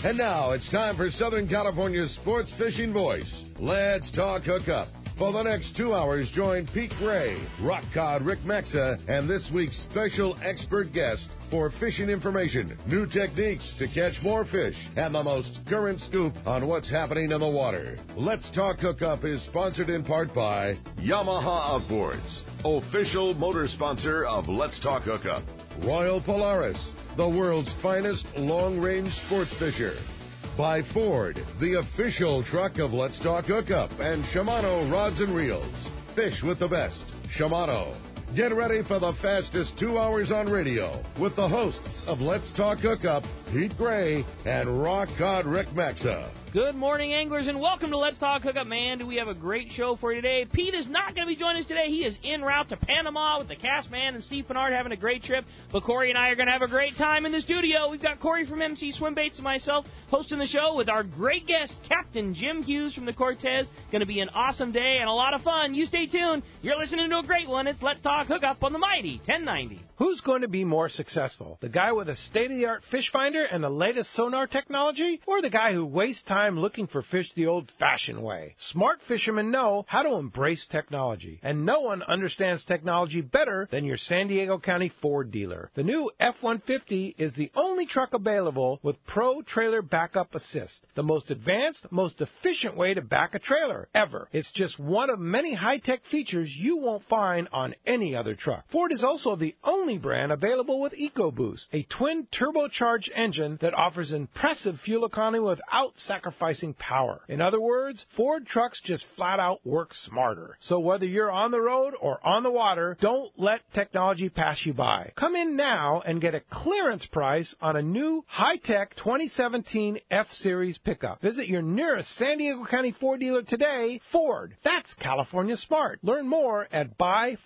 And now it's time for Southern California's sports fishing voice. Let's talk hookup. For the next 2 hours, join Pete Gray, rock cod Rick Maxa, and this week's special expert guest for fishing information, new techniques to catch more fish, and the most current scoop on what's happening in the water. Let's Talk Hookup is sponsored in part by Yamaha Outboards, official motor sponsor of Let's Talk Hookup. Royal Polaris, the world's finest long-range sports fisher. By Ford, the official truck of Let's Talk Hookup, and Shimano Rods and Reels. Fish with the best. Shimano. Get ready for the fastest 2 hours on radio with the hosts of Let's Talk Hookup, Pete Gray and rock cod Rick Maxa. Good morning, anglers, and welcome to Let's Talk Hookup. Man, do we have a great show for you today. Pete is not going to be joining us today. He is en route to Panama with the cast man and Steve Fennard having a great trip. But Corey and I are going to have a great time in the studio. We've got Corey from MC Swim Baits and myself hosting the show with our great guest, Captain Jim Hughes from the Cortez. Going to be an awesome day and a lot of fun. You stay tuned. You're listening to a great one. It's Let's Talk Hookup on the mighty 1090. Who's going to be more successful? The guy with a state-of-the-art fish finder and the latest sonar technology? Or the guy who wastes time looking for fish the old-fashioned way? Smart fishermen know how to embrace technology. And no one understands technology better than your San Diego County Ford dealer. The new F-150 is the only truck available with Pro Trailer Backup Assist. The most advanced, most efficient way to back a trailer ever. It's just one of many high-tech features you won't find on any other truck. Ford is also the only brand available with EcoBoost, a twin turbocharged engine that offers impressive fuel economy without sacrificing power. In other words, Ford trucks just flat out work smarter. So whether you're on the road or on the water, don't let technology pass you by. Come in now and get a clearance price on a new high-tech 2017 F-Series pickup. Visit your nearest San Diego County Ford dealer today. Ford, that's California smart. Learn more at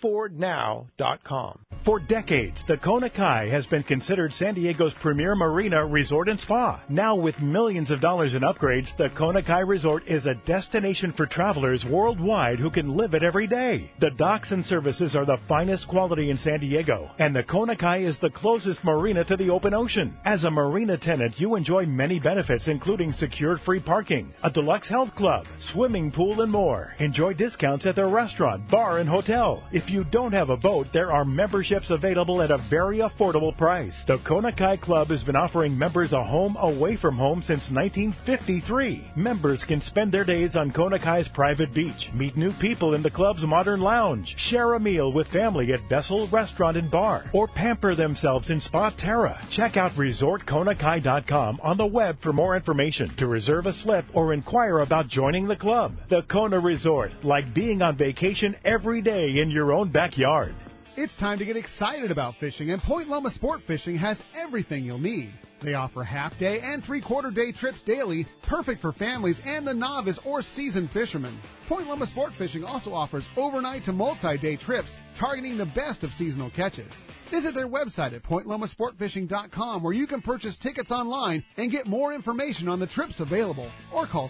buyfordnow.com. For decades, the Kona Kai has been considered San Diego's premier marina, resort, and spa. Now, with millions of dollars in upgrades, the Kona Kai Resort is a destination for travelers worldwide who can live it every day. The docks and services are the finest quality in San Diego, and the Kona Kai is the closest marina to the open ocean. As a marina tenant, you enjoy many benefits, including secured free parking, a deluxe health club, swimming pool, and more. Enjoy discounts at their restaurant, bar, and hotel. If you don't have a boat, there are memberships available at a very affordable price. The Kona Kai Club has been offering members a home away from home since 1953. Members can spend their days on Kona Kai's private beach, meet new people in the club's modern lounge, share a meal with family at Bessel Restaurant and Bar, or pamper themselves in Spa Terra. Check out ResortKonakai.com on the web for more information, to reserve a slip, or inquire about joining the club. The Kona Resort, like being on vacation every day in your own backyard. It's time to get excited about fishing, and Point Loma Sport Fishing has everything you'll need. They offer half-day and three-quarter-day trips daily, perfect for families and the novice or seasoned fishermen. Point Loma Sport Fishing also offers overnight to multi-day trips, targeting the best of seasonal catches. Visit their website at pointlomasportfishing.com, where you can purchase tickets online and get more information on the trips available, or call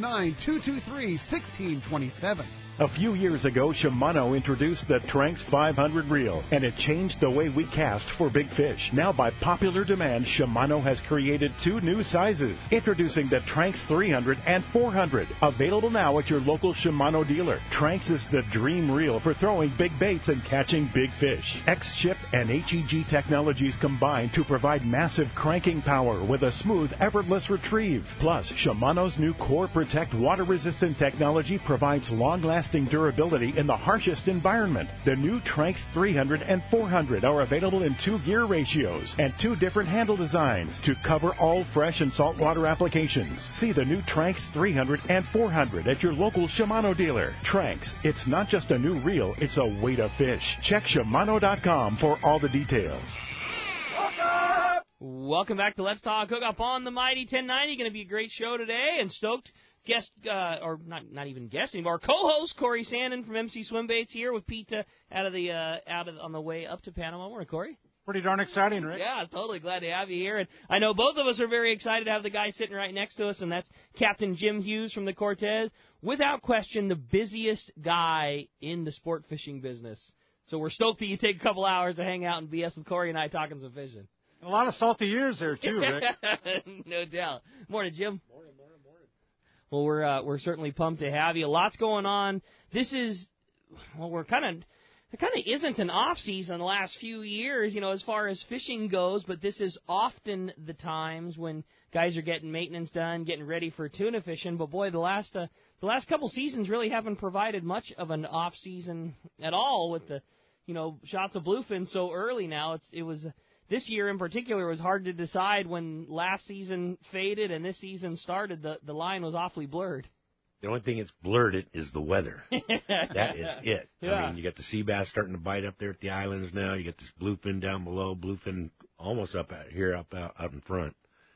619-223-1627. A few years ago, Shimano introduced the Tranx 500 reel, and it changed the way we cast for big fish. Now, by popular demand, Shimano has created two new sizes. Introducing the Tranx 300 and 400, available now at your local Shimano dealer. Tranx is the dream reel for throwing big baits and catching big fish. X-Ship and HEG technologies combine to provide massive cranking power with a smooth, effortless retrieve. Plus, Shimano's new Core Protect water-resistant technology provides long-lasting durability in the harshest environment. The new Tranx 300 and 400 are available in 2 gear ratios and 2 different handle designs to cover all fresh and saltwater applications. See the new Tranx 300 and 400 at your local Shimano dealer. Tranx, it's not just a new reel, it's a way to fish. Check Shimano.com for all the details. Welcome back to Let's Talk Hookup on the Mighty 1090. Going to be a great show today, and stoked guest, or not even guest anymore, our co-host Corey Sandin from MC Swim Baits here with Pete on the way up to Panama. Morning, Corey. Pretty darn exciting, Rick. Yeah, totally glad to have you here. And I know both of us are very excited to have the guy sitting right next to us, and that's Captain Jim Hughes from the Cortez. Without question, the busiest guy in the sport fishing business. So we're stoked that you take a couple hours to hang out and BS with Corey and I talking some fishing. A lot of salty years there, too, Rick. No doubt. Morning, Jim. Morning. Well, we're certainly pumped to have you. Lots going on. This is, well, it kind of isn't an off season the last few years, as far as fishing goes, but this is often the times when guys are getting maintenance done, getting ready for tuna fishing. But boy, the last couple seasons really haven't provided much of an off season at all with the, shots of bluefin so early now. It was this year in particular, it was hard to decide when last season faded and this season started. The line was awfully blurred. The only thing that's blurred is the weather. That is it. Yeah. I mean, you got the sea bass starting to bite up there at the islands now. You got this bluefin down below, bluefin almost up out here, up in front.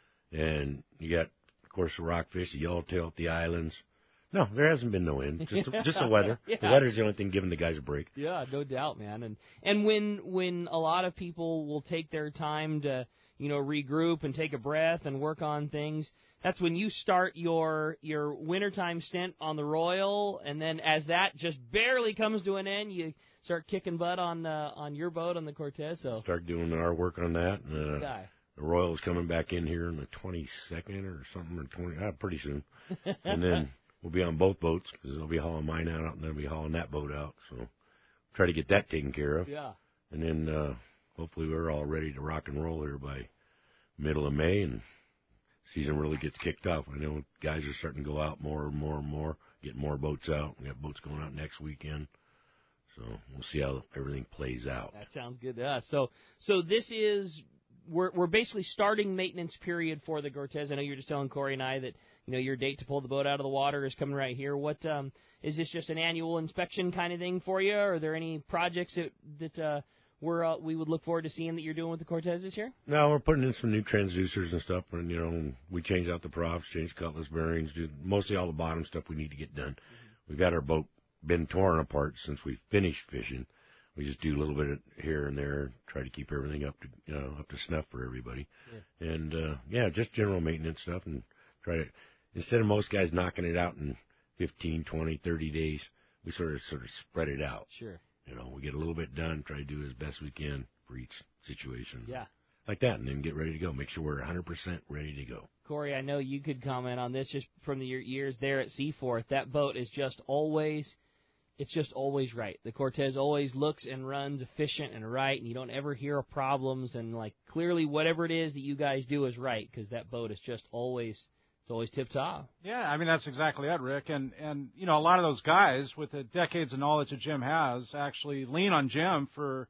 And you got, of course, the rockfish, the yellowtail at the islands. No, there hasn't been no wind. Just the weather. Yeah. The weather's the only thing giving the guys a break. Yeah, no doubt, man. And when a lot of people will take their time to, regroup and take a breath and work on things, that's when you start your wintertime stint on the Royal, and then as that just barely comes to an end, you start kicking butt on your boat on the Cortez. So start doing our work on that. And, the Royal is coming back in here on the 22nd or something, or pretty soon. And then we'll be on both boats because they'll be hauling mine out and they'll be hauling that boat out. So try to get that taken care of. Yeah. And then hopefully we're all ready to rock and roll here by middle of May, and season really gets kicked off. I know guys are starting to go out more and more, getting more boats out. We got boats going out next weekend. So we'll see how everything plays out. That sounds good to us. So this is we're basically starting maintenance period for the Cortez. I know you're just telling Corey and I that your date to pull the boat out of the water is coming right here. What is this, just an annual inspection kind of thing for you? Are there any projects that we would look forward to seeing that you're doing with the Cortez this year? No, we're putting in some new transducers and stuff, and we change out the props, change cutlass bearings, do mostly all the bottom stuff we need to get done. We've had our boat been torn apart since we finished fishing. We just do a little bit of here and there, try to keep everything up to snuff for everybody. Yeah. And just general maintenance stuff, and try to, instead of most guys knocking it out in 15, 20, 30 days, we sort of spread it out. Sure. We get a little bit done, try to do as best we can for each situation. Yeah. Like that, and then get ready to go. Make sure we're 100% ready to go. Corey, I know you could comment on this just from your years there at Seaforth. That boat is just always right. The Cortez always looks and runs efficient and right, and you don't ever hear of problems. And, clearly whatever it is that you guys do is right, because that boat is just always – it's always tip-top. Yeah, I mean, that's exactly it, Rick. And a lot of those guys with the decades of knowledge that Jim has actually lean on Jim for,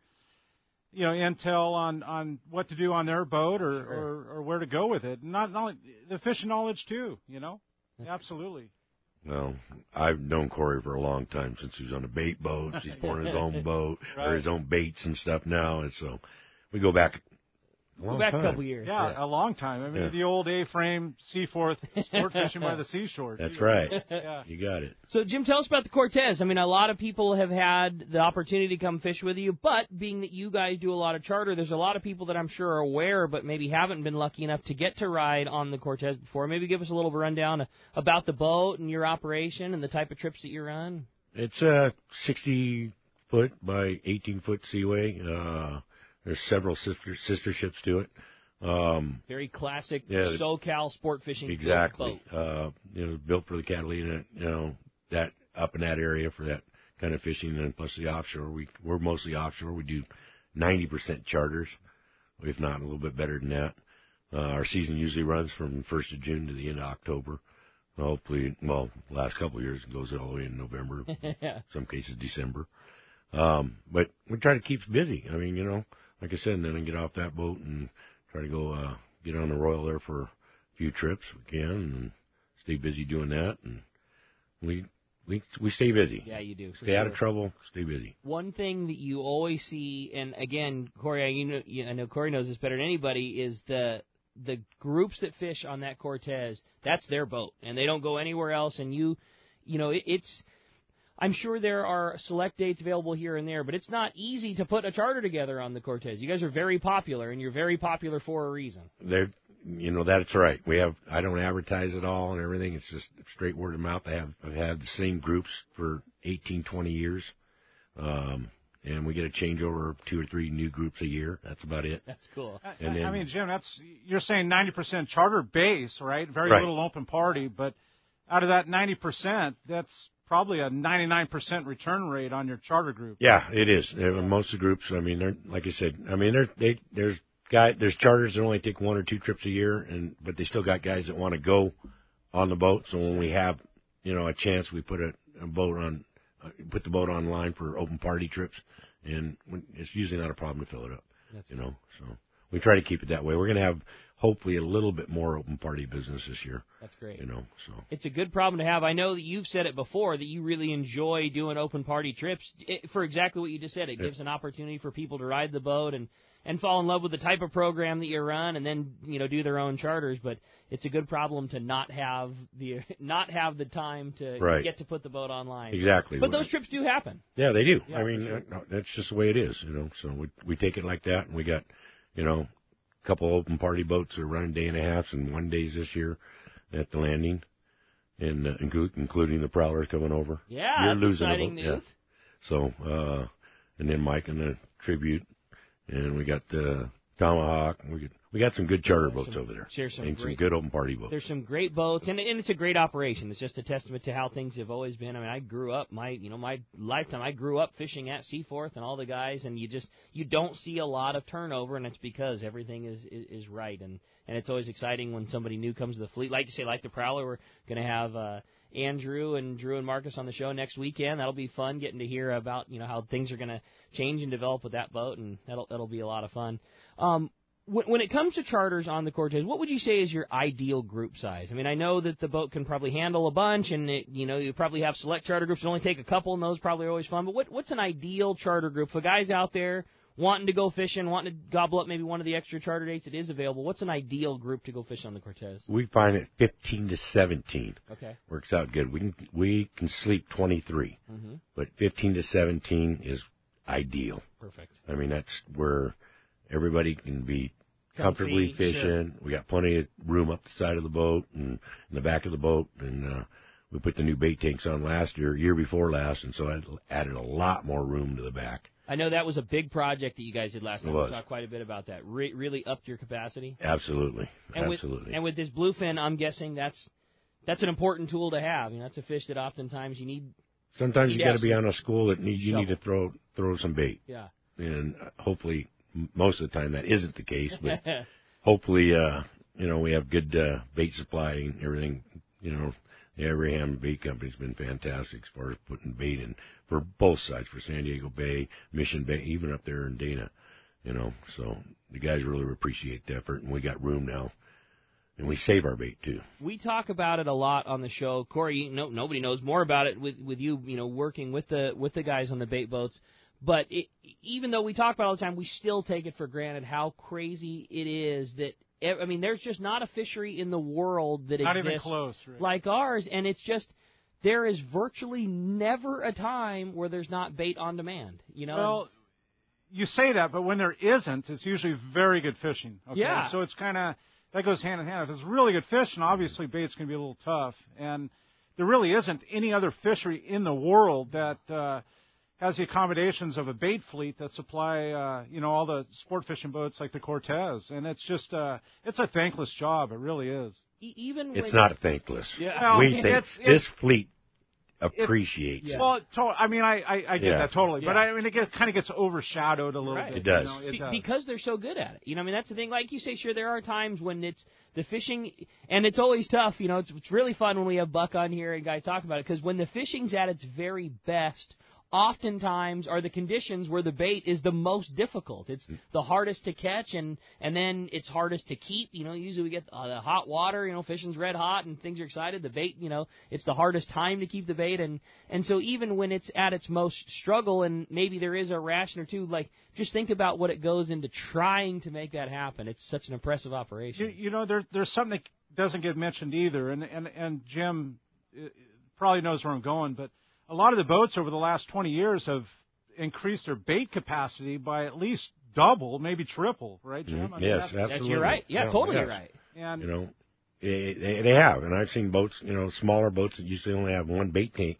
intel on what to do on their boat or where to go with it. Not only the fishing knowledge, too, Absolutely. Well, I've known Corey for a long time, since he was on the bait boats. He's pouring his own boat, or his own baits and stuff now. And so we go back a couple years. Yeah, a long time. I mean, the old A-frame Seaforth sport fishing by the seashore. That's right. Yeah. You got it. So, Jim, tell us about the Cortez. I mean, a lot of people have had the opportunity to come fish with you, but being that you guys do a lot of charter, there's a lot of people that I'm sure are aware but maybe haven't been lucky enough to get to ride on the Cortez before. Maybe give us a little rundown about the boat and your operation and the type of trips that you run. It's a 60-foot by 18-foot Seaway. There's several sister ships to it. Very classic SoCal sport fishing exactly. boat. Built for the Catalina, that up in that area for that kind of fishing, and plus the offshore. We're mostly offshore. We do 90% charters, if not a little bit better than that. Our season usually runs from 1st of June to the end of October. Hopefully, last couple of years it goes all the way in November, some cases December. But we try to keep busy. I mean, like I said, and then I get off that boat and try to go get on the Royal there for a few trips if we can, and stay busy doing that. And we stay busy. Yeah, you do. Stay out of trouble. Stay busy. One thing that you always see, and again, Corey, I know Corey knows this better than anybody, is the groups that fish on that Cortez. That's their boat, and they don't go anywhere else. And it's. I'm sure there are select dates available here and there, but it's not easy to put a charter together on the Cortez. You guys are very popular, and you're very popular for a reason. That's right. I don't advertise at all and everything. It's just straight word of mouth. I've had the same groups for 18, 20 years. and we get a changeover of 2 or 3 new groups a year. That's about it. That's cool. And then, I mean, Jim, you're saying 90% charter base, right? Very right. little open party, but out of that 90%, that's probably a 99% return rate on your charter group. Yeah, it is. Most of the groups, I mean, they're like I said. I mean, there's charters that only take 1 or 2 trips a year, but they still got guys that want to go on the boat. So when we have, a chance, we put the boat online for open party trips, and it's usually not a problem to fill it up. So we try to keep it that way. We're going to have hopefully a little bit more open party business this year. That's great. So it's a good problem to have. I know that you've said it before that you really enjoy doing open party trips for exactly what you just said. It gives an opportunity for people to ride the boat and fall in love with the type of program that you run, and then do their own charters. But it's a good problem to not have the time to get to put the boat online. Exactly. But those trips do happen. Yeah, they do. Yeah, I mean, that's just the way it is. So we take it like that, and we got a couple open party boats that are running day and a half and 1 days this year at the landing, and including the Prowlers coming over. Yeah, You're that's losing exciting news. Yeah. So and then Mike and the Tribute. And we got the Tomahawk. We got some good charter boats over there. Some good open party boats. There's some great boats, and it's a great operation. It's just a testament to how things have always been. I mean, I grew up my lifetime. I grew up fishing at Seaforth and all the guys, and you don't see a lot of turnover, and it's because everything is right. And it's always exciting when somebody new comes to the fleet. Like you say, like the Prowler, we're going to have Andrew and Drew and Marcus on the show next weekend. That'll be fun, getting to hear about how things are going to change and develop with that boat, and that'll be a lot of fun. When it comes to charters on the Cortez, what would you say is your ideal group size? I mean, I know that the boat can probably handle a bunch, and you probably have select charter groups that only take a couple, and those probably are always fun. But what's an ideal charter group for guys out there wanting to go fishing, wanting to gobble up maybe one of the extra charter dates that is available? What's an ideal group to go fish on the Cortez? We find it 15 to 17. Okay. Works out good. We can sleep 23, but 15 to 17 is ideal. Perfect. I mean, that's where everybody can be comfortably fishing. Sure. We got plenty of room up the side of the boat and in the back of the boat, and we put the new bait tanks on year before last, and so I added a lot more room to the back. I know that was a big project that you guys did last time. We talked quite a bit about that. Really upped your capacity. Absolutely. And with this bluefin, I'm guessing that's an important tool to have. That's a fish that oftentimes you need. Sometimes you got to be on a school that you need to throw some bait. Yeah. And hopefully, most of the time that isn't the case, but hopefully, we have good bait supply and everything. The Abraham Bait Company's been fantastic as far as putting bait in for both sides, for San Diego Bay, Mission Bay, even up there in Dana. So the guys really appreciate the effort, and we got room now. And we save our bait, too. We talk about it a lot on the show. Corey, nobody knows more about it with you, working with the guys on the bait boats. But even though we talk about it all the time, we still take it for granted how crazy it is that, there's just not a fishery in the world that not exists even close, right? Like ours, and it's just there is virtually never a time where there's not bait on demand. Well, you say that, but when there isn't, it's usually very good fishing. Okay? Yeah. So it's kind of that goes hand in hand. If it's really good fishing, obviously bait's going to be a little tough, and there really isn't any other fishery in the world that has the accommodations of a bait fleet that supply, all the sport fishing boats like the Cortez. And it's just, it's a thankless job. It really is. It's not thankless. Yeah. This fleet appreciates it. Well, I get that totally. Yeah. But it kind of gets overshadowed a little bit. It does. It does. Because they're so good at it. That's the thing. Like you say, sure, there are times when it's the fishing, and it's always tough. It's really fun when we have Buck on here and guys talk about it, because when the fishing's at its very best, oftentimes are the conditions where the bait is the most difficult. It's the hardest to catch, and then it's hardest to keep. Usually we get the hot water, fishing's red hot and things are excited. The bait, it's the hardest time to keep the bait. And so even when it's at its most struggle, and maybe there is a ration or two, just think about what it goes into trying to make that happen. It's such an impressive operation. There's something that doesn't get mentioned either, and Jim probably knows where I'm going, but a lot of the boats over the last 20 years have increased their bait capacity by at least double, maybe triple, right, Jim? Yes, absolutely. You're right. Yeah, totally right. And they have, and I've seen boats, smaller boats that usually only have one bait tank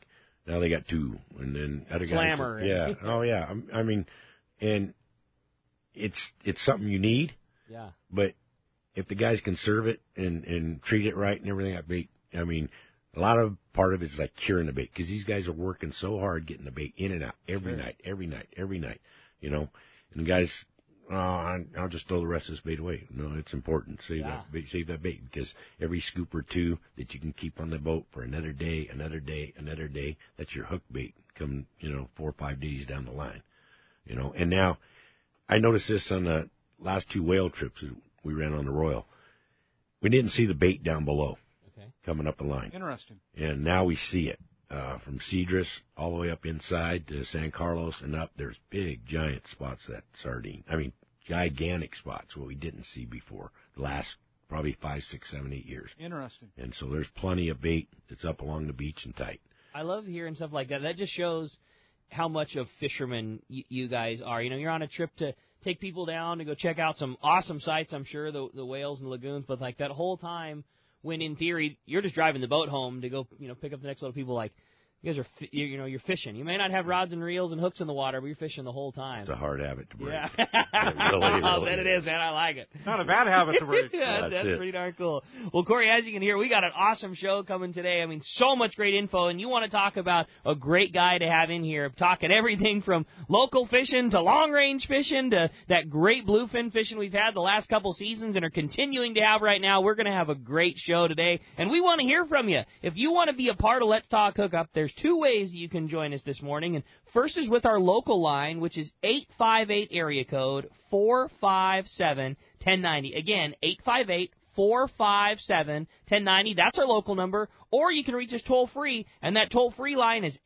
Now they got 2, and then other guys. Slammer. Yeah. Oh yeah. I mean, and it's something you need. Yeah. But if the guys can serve it and treat it right and everything, that bait. I mean, a lot of part of it is like curing the bait, because these guys are working so hard getting the bait in and out every night. You know, and the guys, I'll just throw the rest of this bait away. No, it's important. Save that bait, because every scoop or 2 that you can keep on the boat for another day, that's your hook bait come, 4 or 5 days down the line. You know, and now I noticed this on the last 2 whale trips that we ran on the Royal. We didn't see the bait down below coming up the line. Interesting. And now we see it. From Cedros all the way up inside to San Carlos and up, there's big, giant spots of that sardine. I mean, gigantic spots, what we didn't see before the last probably 5, 6, 7, 8 years. Interesting. And so there's plenty of bait that's up along the beach and tight. I love hearing stuff like that. That just shows how much of fishermen you guys are. You're on a trip to take people down to go check out some awesome sites, I'm sure, the whales and lagoons, but like that whole time when in theory you're just driving the boat home to go, pick up the next load of people, like you guys are, you're fishing. You may not have rods and reels and hooks in the water, but you're fishing the whole time. It's a hard habit to break. Yeah. I'll bet it is, man. I like it. Not a bad habit to break. Yeah, that's pretty darn cool. Well, Corey, as you can hear, we got an awesome show coming today. I mean, so much great info, and you want to talk about a great guy to have in here, talking everything from local fishing to long-range fishing to that great bluefin fishing we've had the last couple seasons and are continuing to have right now. We're going to have a great show today, and we want to hear from you. If you want to be a part of Let's Talk Hookup, there's 2 ways that you can join us this morning, and first is with our local line, which is 858 area code 457-1090. Again, 858-457-1090. That's our local number. Or you can reach us toll-free, and that toll-free line is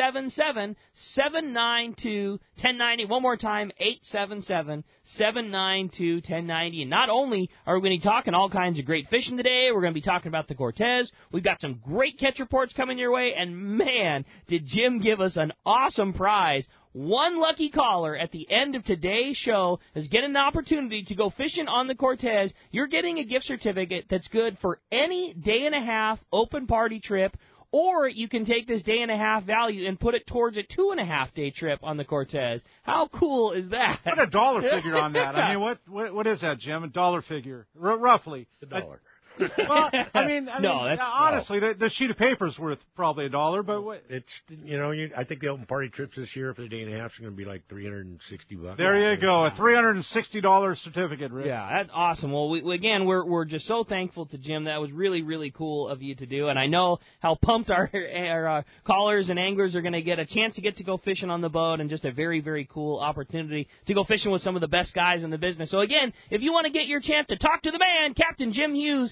877-792-1090. One more time, 877-792-1090. And not only are we going to be talking all kinds of great fishing today, we're going to be talking about the Cortez. We've got some great catch reports coming your way, and man, did Jim give us an awesome prize. One lucky caller at the end of today's show is getting an opportunity to go fishing on the Cortez. You're getting a gift certificate that's good for any day-and-a-half open party trip, or you can take this day-and-a-half value and put it towards a 2.5-day trip on the Cortez. How cool is that? Put a dollar figure on that. I mean, what is that, Jim? A dollar figure, roughly. $1. Well, I mean, that's honestly, the sheet of paper is worth probably $1, but what? It's I think the open party trips this year for the day and a half is going to be like $360. There you go, a $360 certificate, Rick. Yeah, that's awesome. Well, we're just so thankful to Jim. That was really, really cool of you to do, and I know how pumped our callers and anglers are going to get a chance to go fishing on the boat, and just a very, very cool opportunity to go fishing with some of the best guys in the business. So again, if you want to get your chance to talk to the man, Captain Jim Hughes,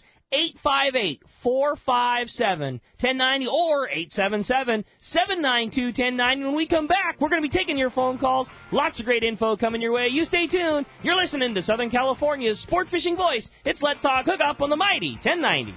858-457-1090 or 877-792-1090. When we come back, we're going to be taking your phone calls. Lots of great info coming your way. You stay tuned. You're listening to Southern California's sport fishing voice. It's Let's Talk Hookup on the mighty 1090.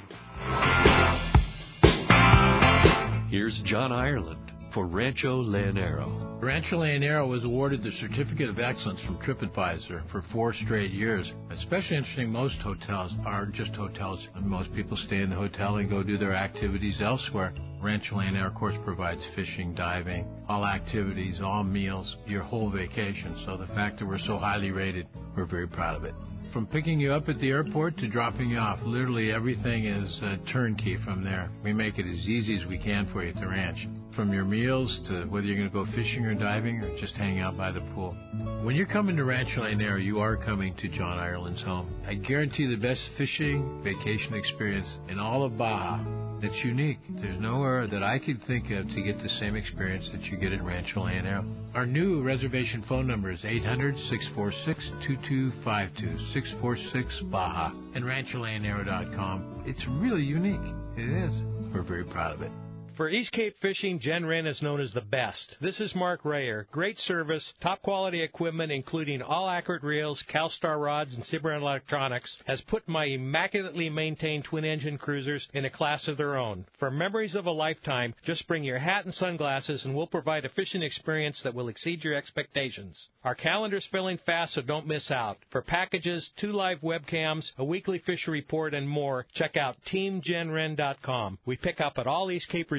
Here's John Ireland for Rancho Leonero. Rancho Leonero was awarded the Certificate of Excellence from TripAdvisor for 4 straight years. Especially interesting, most hotels are just hotels, and most people stay in the hotel and go do their activities elsewhere. Rancho Leonero, of course, provides fishing, diving, all activities, all meals, your whole vacation. So the fact that we're so highly rated, we're very proud of it. From picking you up at the airport to dropping you off, literally everything is turnkey from there. We make it as easy as we can for you at the ranch. From your meals to whether you're going to go fishing or diving or just hang out by the pool. When you're coming to Rancho Leonero, you are coming to John Ireland's home. I guarantee the best fishing vacation experience in all of Baja. It's unique. There's nowhere that I could think of to get the same experience that you get at Rancho Leonero. Our new reservation phone number is 800-646-2252, 646-BAJA, and RanchoLeonero.com. It's really unique. It is. We're very proud of it. For East Cape Fishing, Jen Wren is known as the best. This is Mark Rayer. Great service, top quality equipment, including all accurate reels, CalStar rods, and Cimarron electronics, has put my immaculately maintained twin-engine cruisers in a class of their own. For memories of a lifetime, just bring your hat and sunglasses, and we'll provide a fishing experience that will exceed your expectations. Our calendar's filling fast, so don't miss out. For packages, 2 live webcams, a weekly fishery report, and more, check out TeamJenWren.com. We pick up at all East Cape resorts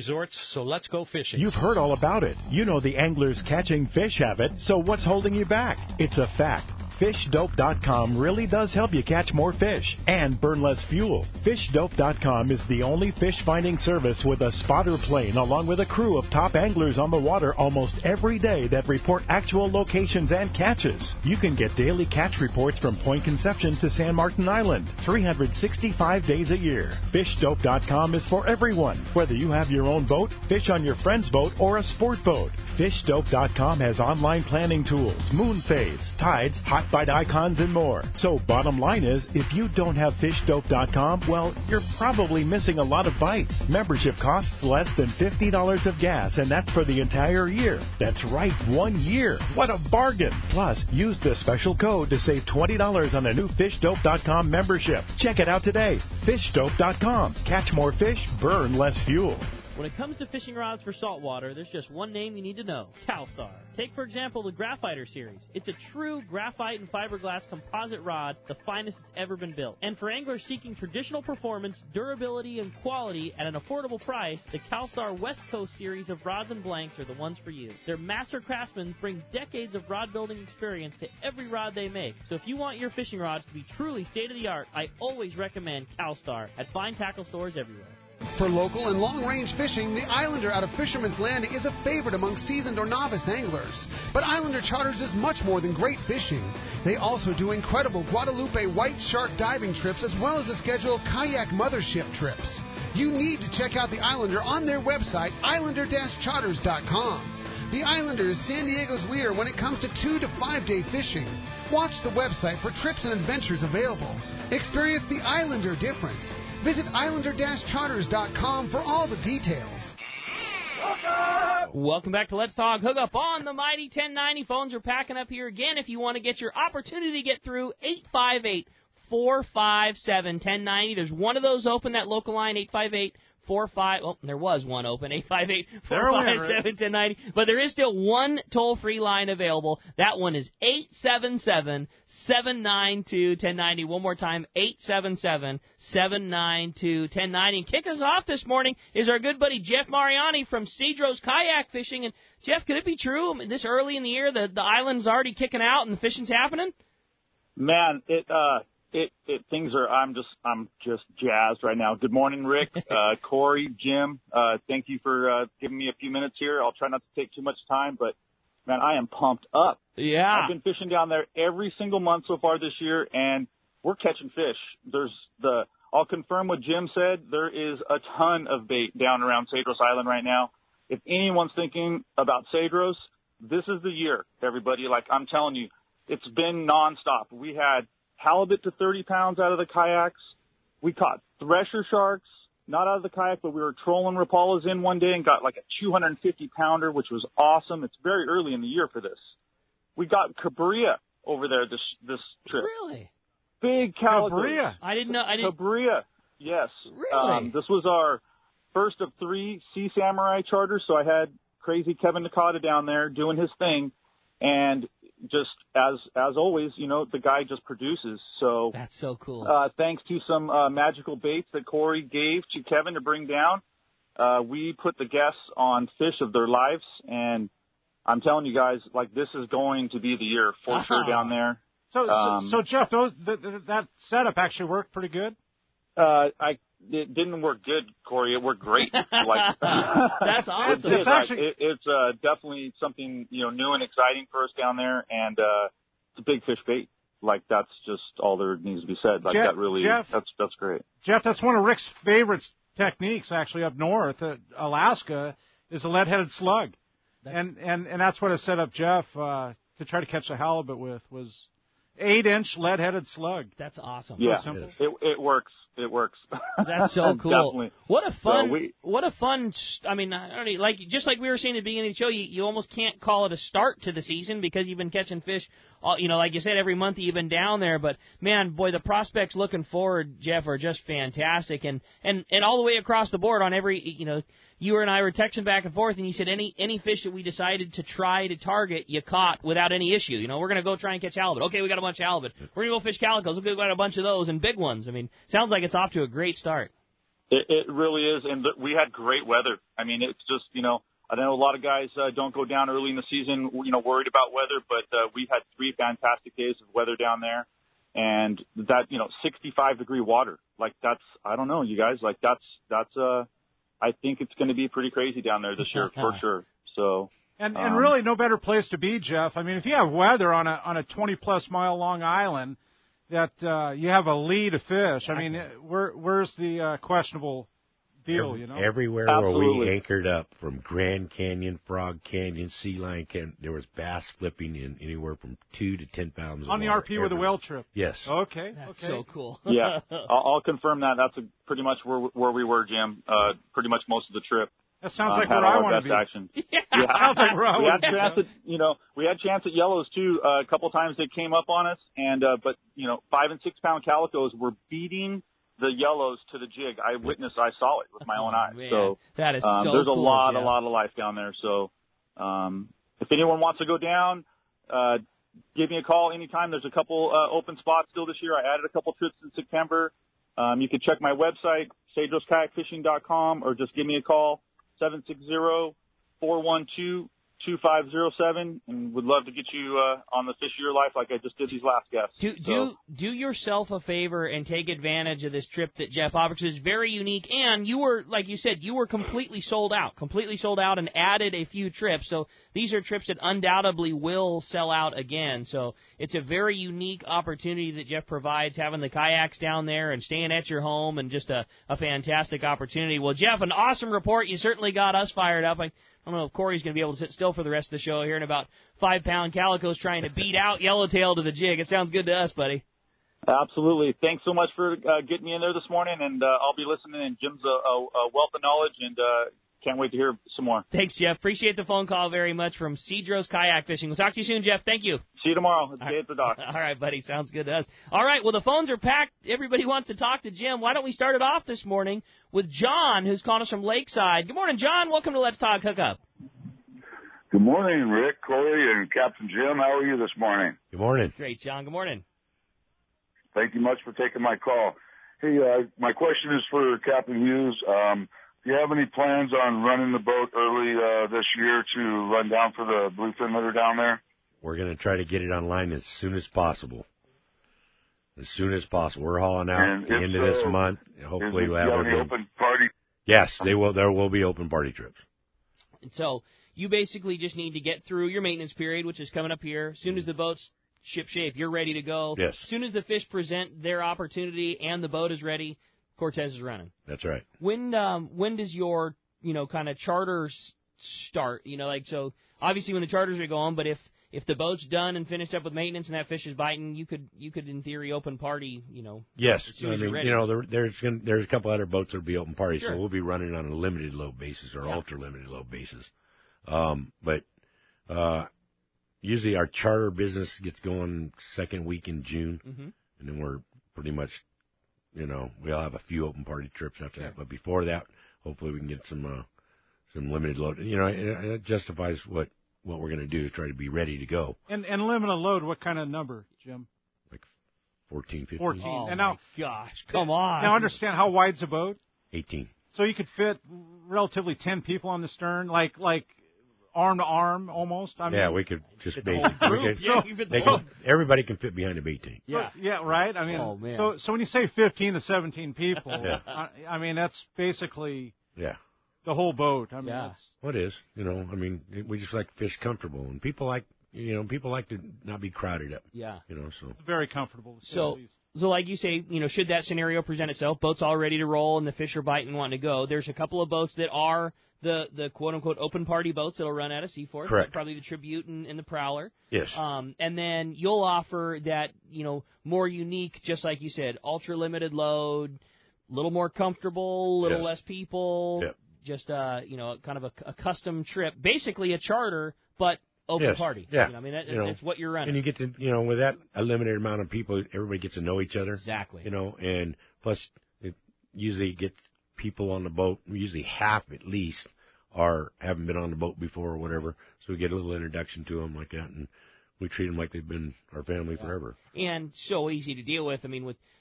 resorts, so let's go fishing. You've heard all about it. You know the anglers catching fish have it, so what's holding you back? It's a fact. FishDope.com really does help you catch more fish and burn less fuel. FishDope.com is the only fish finding service with a spotter plane along with a crew of top anglers on the water almost every day that report actual locations and catches. You can get daily catch reports from Point Conception to San Martin Island, 365 days a year. FishDope.com is for everyone, whether you have your own boat, fish on your friend's boat, or a sport boat. FishDope.com has online planning tools, moon phase, tides, hot bite icons, and more. So bottom line is, if you don't have FishDope.com, well, you're probably missing a lot of bites. Membership costs less than $50 of gas, and that's for the entire year. That's right, 1 year. What a bargain. Plus, use the special code to save $20 on a new FishDope.com membership. Check it out today. FishDope.com. Catch more fish, burn less fuel. When it comes to fishing rods for saltwater, there's just one name you need to know, CalStar. Take, for example, the Graphiter series. It's a true graphite and fiberglass composite rod, the finest it's ever been built. And for anglers seeking traditional performance, durability, and quality at an affordable price, the CalStar West Coast series of rods and blanks are the ones for you. Their master craftsmen bring decades of rod building experience to every rod they make. So if you want your fishing rods to be truly state-of-the-art, I always recommend CalStar at fine tackle stores everywhere. For local and long-range fishing, the Islander out of Fisherman's Landing is a favorite among seasoned or novice anglers. But Islander Charters is much more than great fishing. They also do incredible Guadalupe white shark diving trips as well as a schedule of kayak mothership trips. You need to check out the Islander on their website, islander-charters.com. The Islander is San Diego's leader when it comes to 2 to 5 day fishing. Watch the website for trips and adventures available. Experience the Islander difference. Visit islander-charters.com for all the details. Welcome back to Let's Talk Hookup on the Mighty 1090. Phones are packing up here again. If you want to get your opportunity to get through, 858-457-1090. There's one of those open, that local line, 858-457-1090. There was one open, 858-457-1090. But there is still one toll-free line available. That one is 877-792-1090. One more time, 877-792-1090. And kick us off this morning is our good buddy Jeff Mariani from Cedros Kayak Fishing. And, Jeff, could it be true this early in the year the island's already kicking out and the fishing's happening? Man, things are. I'm just jazzed right now. Good morning, Rick, Corey, Jim. Thank you for giving me a few minutes here. I'll try not to take too much time, but man, I am pumped up. Yeah, I've been fishing down there every single month so far this year, and we're catching fish. I'll confirm what Jim said. There is a ton of bait down around Cedros Island right now. If anyone's thinking about Cedros, this is the year, everybody. Like I'm telling you, it's been nonstop. We had halibut to 30 pounds out of the kayaks. We caught thresher sharks, not out of the kayak, but we were trolling Rapalas in one day and got like a 250-pounder, which was awesome. It's very early in the year for this. We got cabria over there this trip. Really? Big calico. Cabria? I didn't know. Cabria, yes. Really? This was our first of 3 Sea Samurai charters, so I had crazy Kevin Nakata down there doing his thing, and just as always, the guy just produces. So that's so cool. Thanks to some magical baits that Corey gave to Kevin to bring down, we put the guests on fish of their lives, and I'm telling you guys, like, this is going to be the year for sure down there. So Jeff, that setup actually worked pretty good. It didn't work good, Corey. It worked great. Like that's awesome. It's definitely something new and exciting for us down there, and it's a big fish bait. Like that's just all there needs to be said. Like Jeff, that's great. Jeff, that's one of Rick's favorite techniques. Actually, up north, Alaska, is a lead-headed slug, and that's what I set up Jeff to try to catch a halibut with was 8-inch lead-headed slug. That's awesome. Yeah, simple. It works. It works. That's so cool. Definitely. What a fun. I mean, I don't know, just like we were saying at the beginning of the show, you almost can't call it a start to the season because you've been catching fish, like you said, every month that you've been down there. But man, boy, the prospects looking forward, Jeff, are just fantastic, and all the way across the board on every, you and I were texting back and forth, and you said any fish that we decided to try to target, you caught without any issue. We're going to go try and catch halibut. Okay, we got a bunch of halibut. We're going to go fish calicos. Okay, we got a bunch of those and big ones. I mean, sounds like it's off to a great start. It really is, and we had great weather. I mean, it's just, I know a lot of guys don't go down early in the season, worried about weather, but we had 3 fantastic days of weather down there, and that, 65-degree water. Like, that's, I don't know, you guys, like, that's I think it's going to be pretty crazy down there this year for sure. So. And really no better place to be, Jeff. I mean, if you have weather on a 20-plus mile long island that you have a lead of fish, I mean, where's the questionable deal, Everywhere Absolutely. where we anchored up, from Grand Canyon, Frog Canyon, Sea Lion Canyon, there was bass flipping in anywhere from 2 to 10 pounds on the RP with a whale trip. Yes. Okay. That's so cool. Yeah, I'll confirm that. That's pretty much where we were, Jim. Pretty much most of the trip. That sounds like where I want to be. Action. Yeah. Sounds like where I want to be. We had chance at yellows too. A couple times they came up on us, and but 5 and 6 pound calicos were beating the yellows to the jig. I saw it with my own eyes. Man, so that is so there's cool, a lot Jeff. of life down there. So if anyone wants to go down, give me a call anytime. There's a couple open spots still this year. I added a couple trips in September. You can check my website, cedroskayakfishing.com, or just give me a call, 760-412-2507, and would love to get you on the fish of your life like I just did these last guests. Do yourself a favor and take advantage of this trip that Jeff offers. It's very unique, and you were, like you said, you were completely sold out and added a few trips. So these are trips that undoubtedly will sell out again. So it's a very unique opportunity that Jeff provides, having the kayaks down there and staying at your home, and just a fantastic opportunity. Well, Jeff, an awesome report. You certainly got us fired up. I don't know if Corey's going to be able to sit still for the rest of the show hearing about 5-pound calicos trying to beat out yellowtail to the jig. It sounds good to us, buddy. Absolutely. Thanks so much for getting me in there this morning, and I'll be listening. And Jim's a wealth of knowledge, and can't wait to hear some more. Thanks, Jeff. Appreciate the phone call very much from Cedros Kayak Fishing. We'll talk to you soon, Jeff. Thank you. See you tomorrow. It's day at the dock. All right, buddy. Sounds good to us. All right, well, the phones are packed. Everybody wants to talk to Jim. Why don't we start it off this morning with John, who's calling us from Lakeside. Good morning, John. Welcome to Let's Talk Hookup. Good morning, Rick, Corey, and Captain Jim. How are you this morning? Good morning. Great, John. Good morning. Thank you much for taking my call. Hey, my question is for Captain Hughes. Do you have any plans on running the boat early this year to run down for the bluefin litter down there? We're going to try to get it online as soon as possible. As soon as possible. We're hauling out at the end of this month. Hopefully we'll have any open party. Yes, they will. There will be open party trips. And so you basically just need to get through your maintenance period, which is coming up here. As soon as the boat's ship shape, you're ready to go. Yes. As soon as the fish present their opportunity and the boat is ready, Cortez is running. That's right. When does your kind of charters start? So obviously when the charters are going, but if the boat's done and finished up with maintenance and that fish is biting, you could in theory open party. Yes, as soon as you're ready. there's a couple other boats that'll be open party, Sure. so we'll be running on a limited load basis or ultra limited load basis. But usually our charter business gets going second week in June, and then we're pretty much, we'll have a few open party trips after that. But before that, hopefully we can get some limited load. It justifies what we're going to do, is try to be ready to go. And limited load, what kind of number, Jim? Like 14, 15. 14. Oh, and now, my gosh, come on. Now understand, how wide's the boat? 18. So you could fit relatively 10 people on the stern, like arm to arm almost. I mean, we could just everybody can fit behind a bait tank. Yeah, right. I mean, oh, man. So when you say 15 to 17 people, I mean that's basically the whole boat. I mean, Well, it is. We just like to fish comfortable, and people like to not be crowded up. Yeah. So it's very comfortable. So like you say, should that scenario present itself, boat's all ready to roll and the fish are biting and wanting to go. There's a couple of boats that are the quote-unquote open party boats that'll run out of Seaforth. Correct. Probably the Tribute and the Prowler. Yes. And then you'll offer that, more unique, just like you said, ultra-limited load, a little more comfortable, a little less people, just, kind of a custom trip. Basically a charter, but open party. Yeah. It's what you're running. And you get to, with that a limited amount of people, everybody gets to know each other. Exactly. And plus it usually gets people on the boat, usually half at least, haven't been on the boat before or whatever, so we get a little introduction to them like that, and we treat them like they've been our family forever. And so easy to deal with. I mean, with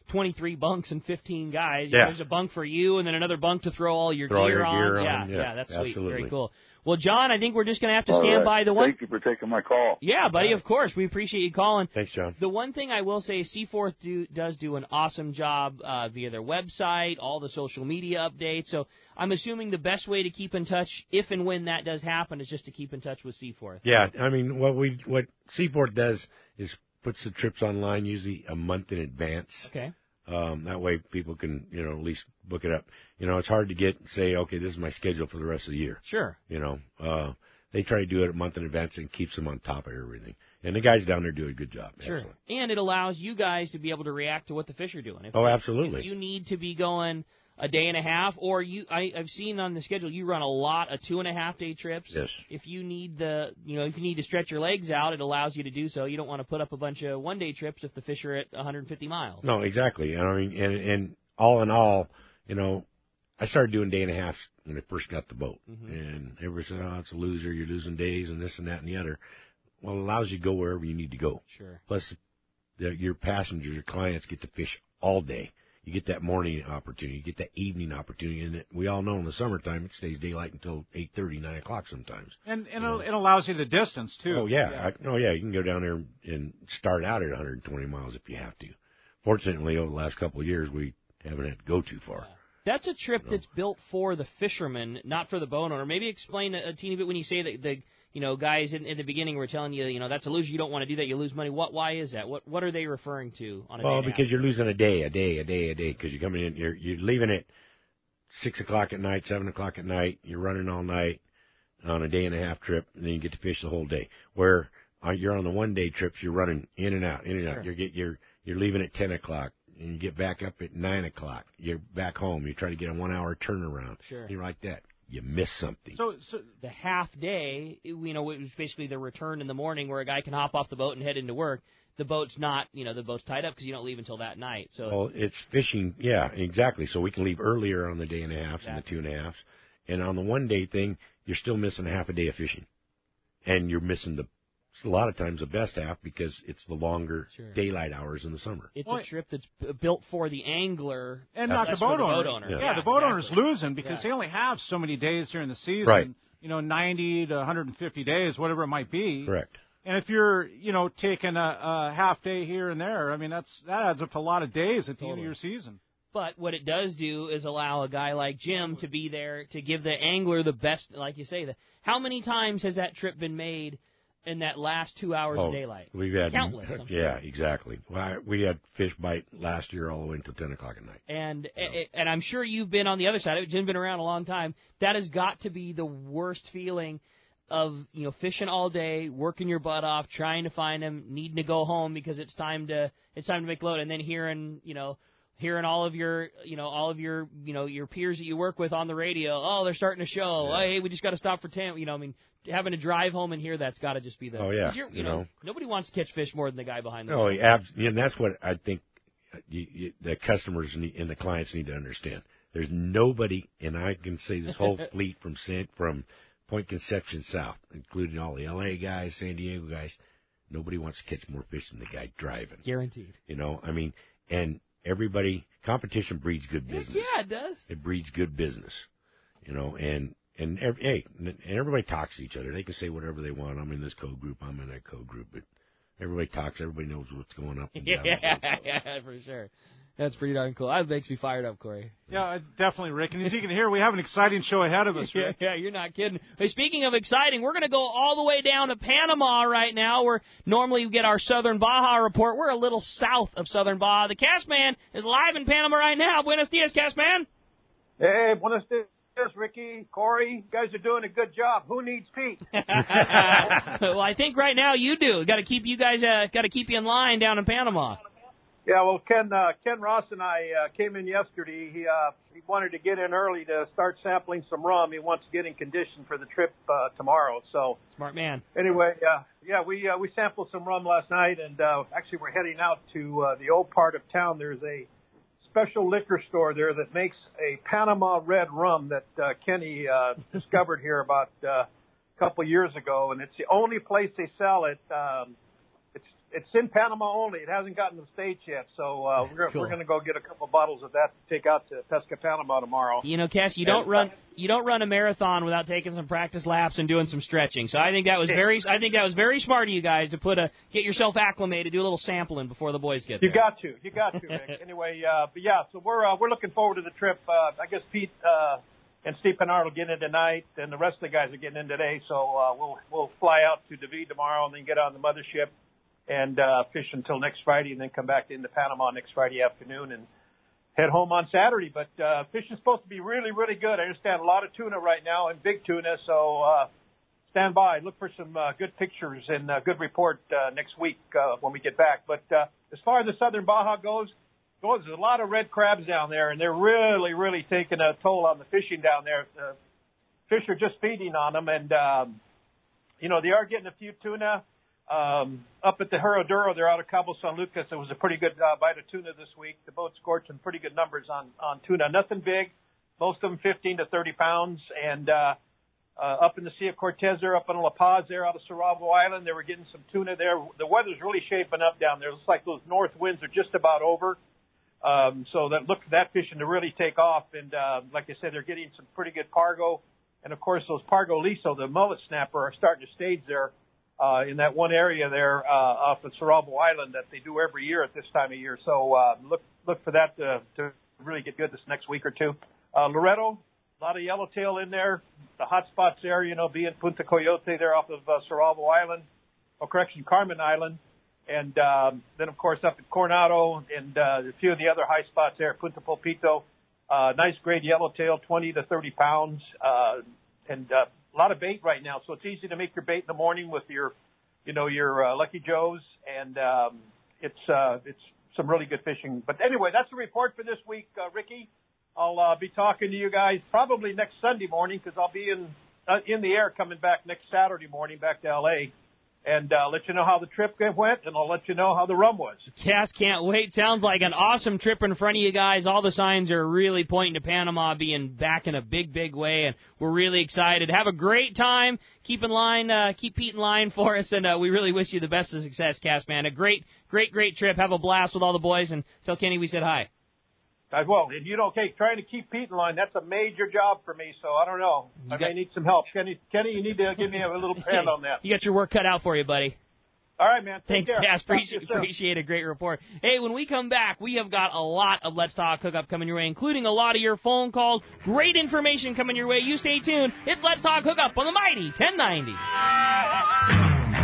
23 bunks and 15 guys. Yeah. There's a bunk for you and then another bunk to throw all your Throw gear your on. gear on. Yeah, that's sweet. Absolutely. Very cool. Well, John, I think we're just going to have to All stand right. by the one. Thank you for taking my call. Yeah, buddy, of course. We appreciate you calling. Thanks, John. The one thing I will say is Seaforth does do an awesome job via their website, all the social media updates. So I'm assuming the best way to keep in touch, if and when that does happen, is just to keep in touch with Seaforth. Yeah, I mean, what Seaforth does is puts the trips online usually a month in advance. Okay. That way people can, at least book it up. It's hard to say, okay, this is my schedule for the rest of the year. Sure. They try to do it a month in advance and keeps them on top of everything. And the guys down there do a good job. Sure. Excellent. And it allows you guys to be able to react to what the fish are doing. Absolutely. If you need to be going a day and a half, or I've seen on the schedule you run a lot of 2.5 day trips. Yes. If you need if you need to stretch your legs out, it allows you to do so. You don't want to put up a bunch of 1 day trips if the fish are at 150 miles. No, exactly. And I mean, and all in all, I started doing day and a half when I first got the boat, and everybody said, "Oh, it's a loser. You're losing days and this and that and the other." Well, it allows you to go wherever you need to go. Sure. Plus, your passengers, your clients get to fish all day. You get that morning opportunity, you get that evening opportunity, and we all know in the summertime it stays daylight until 8:30, 9 o'clock sometimes. And it allows you the distance too. Oh yeah, you can go down there and start out at 120 miles if you have to. Fortunately, over the last couple of years, we haven't had to go too far. That's a trip that's built for the fisherman, not for the boat owner. Maybe explain a teeny bit when you say that the guys in the beginning were telling you, that's a loser. You don't want to do that. You lose money. Why is that? What are they referring to on a day? Well, because you're losing a day, because you're coming in, you're leaving at 6 o'clock at night, 7 o'clock at night. You're running all night on a day and a half trip, and then you get to fish the whole day. Where you're on the 1 day trips, you're running in and out, in and out. You're leaving at 10 o'clock. And you get back up at 9 o'clock. You're back home. You try to get a 1 hour turnaround. Sure. You're like that. You miss something. So the half day, it was basically the return in the morning where a guy can hop off the boat and head into work. The boat's not, the boat's tied up because you don't leave until that night. So it's fishing. Yeah, exactly. So we can leave earlier on the day and a half and the 2.5. And on the 1 day thing, you're still missing half a day of fishing. And you're missing a lot of times the best half because it's the longer daylight hours in the summer. It's a trip that's built for the angler and not the boat owner. Yeah, the boat owner's losing because they only have so many days during the season. Right. 90 to 150 days, whatever it might be. Correct. And if you're, taking a half day here and there, I mean, that adds up to a lot of days at the end of your season. But what it does do is allow a guy like Jim to be there to give the angler the best, like you say. How many times has that trip been made in that last 2 hours of daylight? We've had countless. Yeah, exactly. Well, we had fish bite last year all the way until 10 o'clock at night. And I'm sure you've been on the other side of it. Jim's been around a long time. That has got to be the worst feeling of fishing all day, working your butt off, trying to find them, needing to go home because it's time to make load, and then hearing all of your your peers that you work with on the radio. Oh, they're starting a show. Yeah. Hey, we just got to stop for 10. Having to drive home and hear that's got to just be the. Oh yeah. Nobody wants to catch fish more than the guy behind the. Oh, and that's what I think the customers and the clients need to understand. There's nobody, and I can say this whole fleet from Point Conception south, including all the L.A. guys, San Diego guys. Nobody wants to catch more fish than the guy driving. Guaranteed. And everybody, competition breeds good business. Yeah, it does. It breeds good business, and everybody talks to each other. They can say whatever they want. I'm in this code group. I'm in that code group. But everybody talks. Everybody knows what's going up. And down. Yeah, for sure. That's pretty darn cool. That makes me fired up, Corey. Yeah, definitely, Rick. And as you can hear, we have an exciting show ahead of us, Rick. Yeah, you're not kidding. Hey, speaking of exciting, we're going to go all the way down to Panama right now, where normally we get our Southern Baja report. We're a little south of Southern Baja. The Cast Man is live in Panama right now. Buenos dias, Cast Man. Hey, buenos dias. Ricky, Corey, you guys are doing a good job. Who needs Pete? Well, I think right now you do. Got to keep you in line down in Panama. Yeah, well, Ken Ross and I came in yesterday. He wanted to get in early to start sampling some rum. He wants to get in condition for the trip tomorrow. So smart man. Anyway, we sampled some rum last night, and actually we're heading out to the old part of town. There's a special liquor store there that makes a Panama red rum that Kenny discovered here about a couple of years ago, and it's the only place they sell it. It's it's in Panama only. It hasn't gotten to the States yet, so we're going to go get a couple bottles of that to take out to Pesca, Panama tomorrow. You know, Cass, you don't run a marathon without taking some practice laps and doing some stretching. So I think that was very smart of you guys to get yourself acclimated, do a little sampling before the boys get there. You got to, Rick. Anyway, but yeah, so we're looking forward to the trip. I guess Pete and Steve Pennard will get in tonight, and the rest of the guys are getting in today. So we'll fly out to David tomorrow, and then get on the mothership and fish until next Friday, and then come back into Panama next Friday afternoon and head home on Saturday. But fishing's supposed to be really, really good. I understand a lot of tuna right now, and big tuna, so stand by. Look for some good pictures and a good report next week when we get back. But as far as the Southern Baja goes, there's a lot of red crabs down there, and they're really, really taking a toll on the fishing down there. Fish are just feeding on them, and, they are getting a few tuna. Up at the Herradura, they're out of Cabo San Lucas. It was a pretty good bite of tuna this week. The boat scored some pretty good numbers on tuna. Nothing big, most of them 15 to 30 pounds. And up in the Sea of Cortez, there up in La Paz, there out of Cerralvo Island, they were getting some tuna there. The weather's really shaping up down there. It looks like those north winds are just about over. So look for that fishing to really take off. And like I said, they're getting some pretty good pargo. And of course, those pargo liso, the mullet snapper, are starting to stage there. In that one area there off of Cerralvo Island that they do every year at this time of year. So look for that to really get good this next week or two. Loreto, a lot of yellowtail in there. The hot spots there, being Punta Coyote there off of Cerralvo Island. Carmen Island. And then, of course, up at Coronado and a few of the other high spots there, Punta Pulpito. Nice grade yellowtail, 20 to 30 pounds. And a lot of bait right now, so it's easy to make your bait in the morning with your Lucky Joes, and it's some really good fishing. But anyway, that's the report for this week, Ricky. I'll be talking to you guys probably next Sunday morning because I'll be in the air coming back next Saturday morning back to L.A., and let you know how the trip went, and I'll let you know how the rum was. Cass, can't wait. Sounds like an awesome trip in front of you guys. All the signs are really pointing to Panama being back in a big, big way, and we're really excited. Have a great time. Keep Pete in line for us, and we really wish you the best of success, Cass, man. A great, great, great trip. Have a blast with all the boys, and tell Kenny we said hi. I will. And trying to keep Pete in line, that's a major job for me, so I don't know. I may need some help. Kenny, you need to give me a little hand on that. You got your work cut out for you, buddy. All right, man. Thanks, Cass. Appreciate a great report. Hey, when we come back, we have got a lot of Let's Talk Hookup coming your way, including a lot of your phone calls. Great information coming your way. You stay tuned. It's Let's Talk Hookup on the mighty 1090.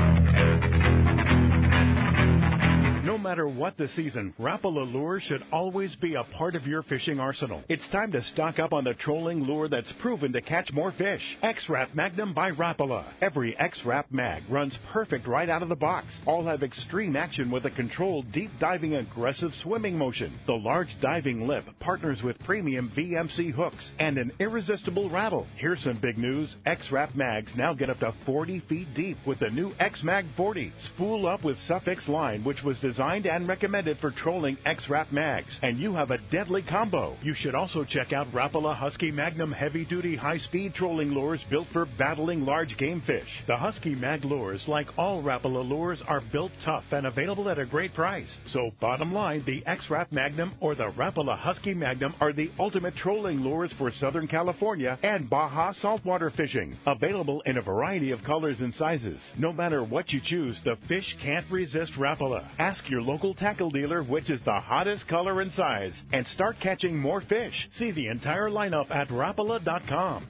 No matter what the season, Rapala lures should always be a part of your fishing arsenal. It's time to stock up on the trolling lure that's proven to catch more fish. X-Rap Magnum by Rapala. Every X-Rap Mag runs perfect right out of the box. All have extreme action with a controlled, deep-diving, aggressive swimming motion. The large diving lip partners with premium VMC hooks and an irresistible rattle. Here's some big news. X-Rap Mags now get up to 40 feet deep with the new X-Mag 40. Spool up with Suffix line, which was designed and recommended for trolling X-Rap Mags, and you have a deadly combo. You should also check out Rapala Husky Magnum heavy-duty high-speed trolling lures built for battling large game fish. The Husky Mag lures, like all Rapala lures, are built tough and available at a great price. So bottom line, the X-Rap Magnum or the Rapala Husky Magnum are the ultimate trolling lures for Southern California and Baja saltwater fishing. Available in a variety of colors and sizes. No matter what you choose, the fish can't resist Rapala. Ask your local tackle dealer which is the hottest color and size, and start catching more fish. See the entire lineup at Rapala.com.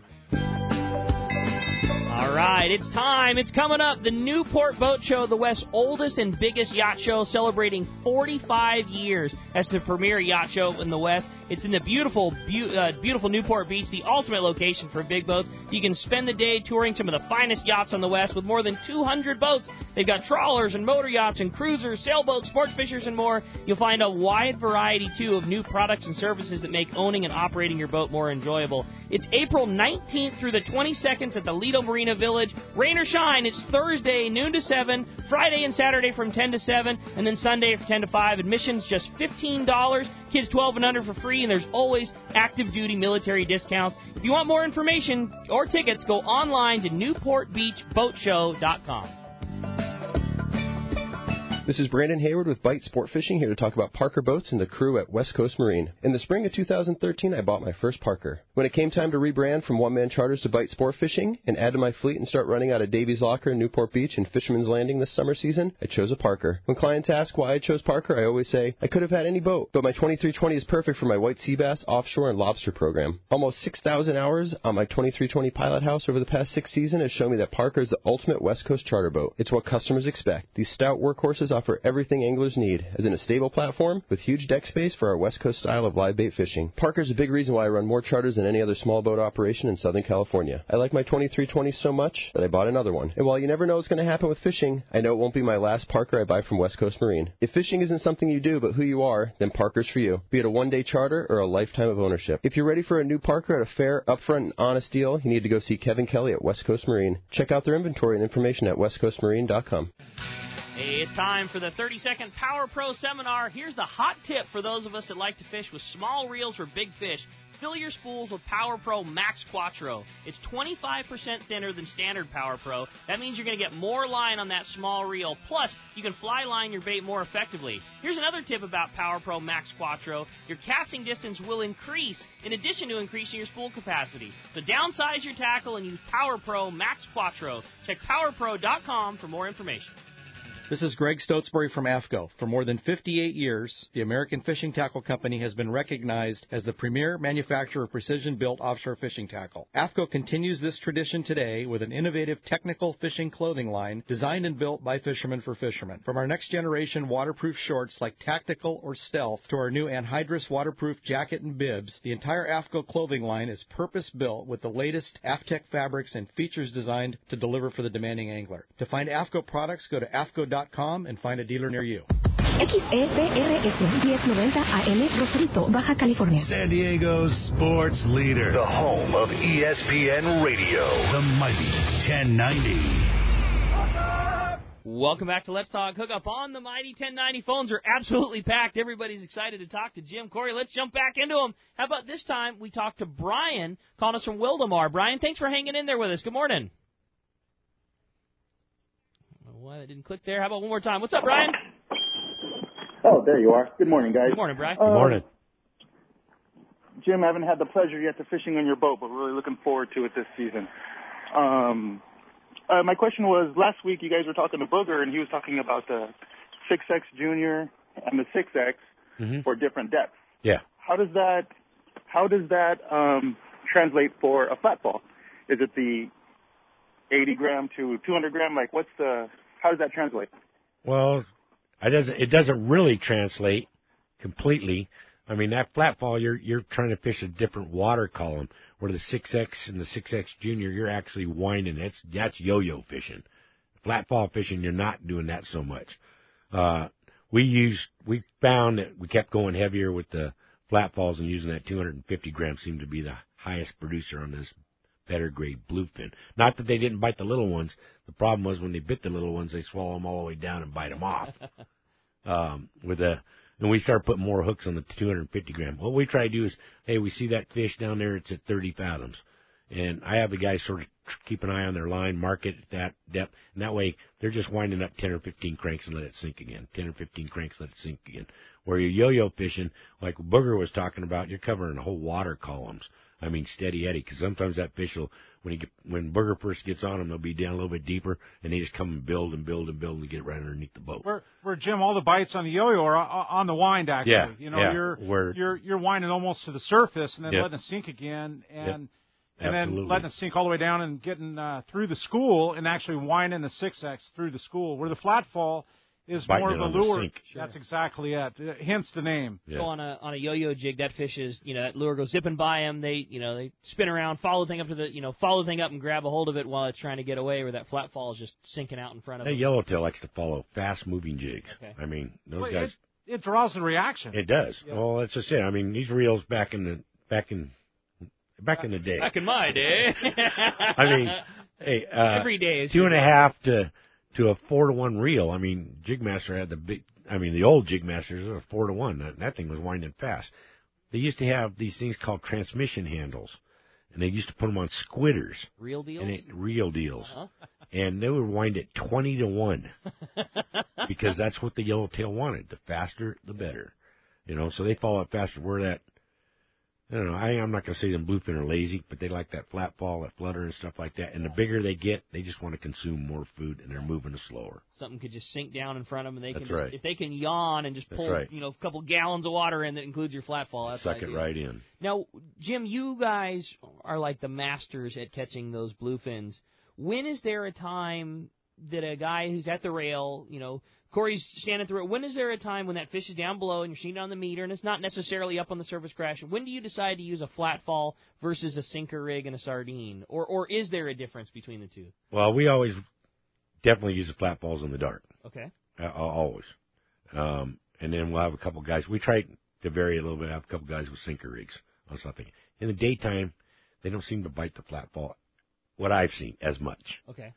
All right, it's time. It's coming up. The Newport Boat Show, the West's oldest and biggest yacht show, celebrating 45 years as the premier yacht show in the West. It's in the beautiful Newport Beach, the ultimate location for big boats. You can spend the day touring some of the finest yachts on the West with more than 200 boats. They've got trawlers and motor yachts and cruisers, sailboats, sports fishers, and more. You'll find a wide variety, too, of new products and services that make owning and operating your boat more enjoyable. It's April 19th through the 22nd at the Lido Marina Village. Rain or shine, it's Thursday, noon to 7, Friday and Saturday from 10 to 7, and then Sunday from 10 to 5. Admission's just $15. Kids 12 and under for free, and there's always active duty military discounts. If you want more information or tickets, go online to NewportBeachBoatShow.com. This is Brandon Hayward with Bite Sport Fishing, here to talk about Parker Boats and the crew at West Coast Marine. In the spring of 2013, I bought my first Parker. When it came time to rebrand from one-man charters to Bite Sport Fishing and add to my fleet and start running out of Davies Locker, Newport Beach, and Fisherman's Landing this summer season, I chose a Parker. When clients ask why I chose Parker, I always say, I could have had any boat, but my 2320 is perfect for my white sea bass, offshore, and lobster program. Almost 6,000 hours on my 2320 Pilot House over the past 6 seasons has shown me that Parker is the ultimate West Coast charter boat. It's what customers expect. These stout workhorses offer everything anglers need, as in a stable platform with huge deck space for our West Coast style of live bait fishing. Parker's a big reason why I run more charters than any other small boat operation in Southern California. I like my 2320 so much that I bought another one. And while you never know what's going to happen with fishing, I know it won't be my last Parker I buy from West Coast Marine. If fishing isn't something you do but who you are, then Parker's for you, be it a one-day charter or a lifetime of ownership. If you're ready for a new Parker at a fair, upfront, and honest deal, you need to go see Kevin Kelly at West Coast Marine. Check out their inventory and information at westcoastmarine.com. Hey, it's time for the 30-second Power Pro Seminar. Here's the hot tip for those of us that like to fish with small reels for big fish. Fill your spools with Power Pro Max Quattro. It's 25% thinner than standard Power Pro. That means you're going to get more line on that small reel. Plus, you can fly line your bait more effectively. Here's another tip about Power Pro Max Quattro. Your casting distance will increase in addition to increasing your spool capacity. So downsize your tackle and use Power Pro Max Quattro. Check PowerPro.com for more information. This is Greg Stotesbury from AFCO. For more than 58 years, the American Fishing Tackle Company has been recognized as the premier manufacturer of precision-built offshore fishing tackle. AFCO continues this tradition today with an innovative technical fishing clothing line designed and built by fishermen for fishermen. From our next-generation waterproof shorts like Tactical or Stealth to our new anhydrous waterproof jacket and bibs, the entire AFCO clothing line is purpose-built with the latest AFTEC fabrics and features designed to deliver for the demanding angler. To find AFCO products, go to AFCO.com and find a dealer near you. XEPRS 1090 AM Rosarito, Baja California. San Diego's sports leader. The home of ESPN Radio. The mighty 1090. Welcome back to Let's Talk Hookup on the mighty 1090. Phones are absolutely packed. Everybody's excited to talk to Jim. Corey, let's jump back into them. How about this time we talk to Brian, calling us from Wildemar. Brian, thanks for hanging in there with us. Good morning. Why that didn't click there. How about one more time? What's up, Brian? Oh, there you are. Good morning, guys. Good morning, Brian. Good morning. Jim, I haven't had the pleasure yet to fishing on your boat, but we're really looking forward to it this season. My question was, last week you guys were talking to Booger, and he was talking about the 6X Junior and the 6X for different depths. Yeah. How does that translate for a flat fall? Is it the 80 gram to 200 gram? Like, how does that translate? Well, it doesn't really translate completely. I mean, that flat fall, you're trying to fish a different water column, where the 6X and the 6X Junior, you're actually winding. That's yo-yo fishing. Flat fall fishing, you're not doing that so much. We found that we kept going heavier with the flat falls and using that 250 gram seemed to be the highest producer on this better grade bluefin. Not that they didn't bite the little ones. The problem was when they bit the little ones, they swallow them all the way down and bite them off. And we start putting more hooks on the 250 gram. What we try to do is, hey, we see that fish down there, it's at 30 fathoms. And I have the guys sort of keep an eye on their line, mark it at that depth, and that way they're just winding up 10 or 15 cranks and let it sink again. 10 or 15 cranks, let it sink again. Where you're yo-yo fishing, like Booger was talking about, you're covering whole water columns. I mean, steady eddy, because sometimes that fish will, when Booger first gets on them, they'll be down a little bit deeper, and they just come and build and build and build and get right underneath the boat. Where Jim, all the bites on the yo-yo are on the wind, actually. Yeah, You're winding almost to the surface and then letting it sink again, and then letting it sink all the way down and getting through the school and actually winding the 6X through the school. Where the flat fall is biting more of a lure. Sure. That's exactly it. Hence the name. Yeah. So on a yo-yo jig, that fish is, that lure goes zipping by them. They spin around, follow the thing up and grab a hold of it while it's trying to get away. Where that flat fall is just sinking out in front of them. That yellowtail likes to follow fast-moving jigs. Okay. I mean, those guys. It draws the reaction. It does. Yep. Well, that's just it. I mean, these reels back in the day. Back in my day. I mean, hey, every day is 2.5 to a 4-to-1 reel. I mean, Jigmaster had the old Jigmasters were 4-to-1. That thing was winding fast. They used to have these things called transmission handles, and they used to put them on squidders. Real deals? Real deals. Uh-huh. And they would wind it 20-1 because that's what the yellowtail wanted. The faster, the better. So they fall up faster. Where that, I don't know, I'm not going to say them bluefin are lazy, but they like that flat fall, that flutter and stuff like that. And the bigger they get, they just want to consume more food, and they're moving slower. Something could just sink down in front of them, and they That's can right. if they can yawn and just pull, a couple gallons of water in that includes your flat fall. That's Suck ideal. it right in. Now, Jim, you guys are like the masters at catching those bluefins. When is there a time that a guy who's at the rail, Corey's standing at the rail, when is there a time when that fish is down below and you're seeing it on the meter and it's not necessarily up on the surface crash? When do you decide to use a flat fall versus a sinker rig and a sardine? Or is there a difference between the two? Well, we always definitely use the flat falls in the dark. Okay. Always. And then we'll have a couple guys. We try to vary a little bit, have a couple guys with sinker rigs on something. In the daytime, they don't seem to bite the flat fall, what I've seen, as much. Okay.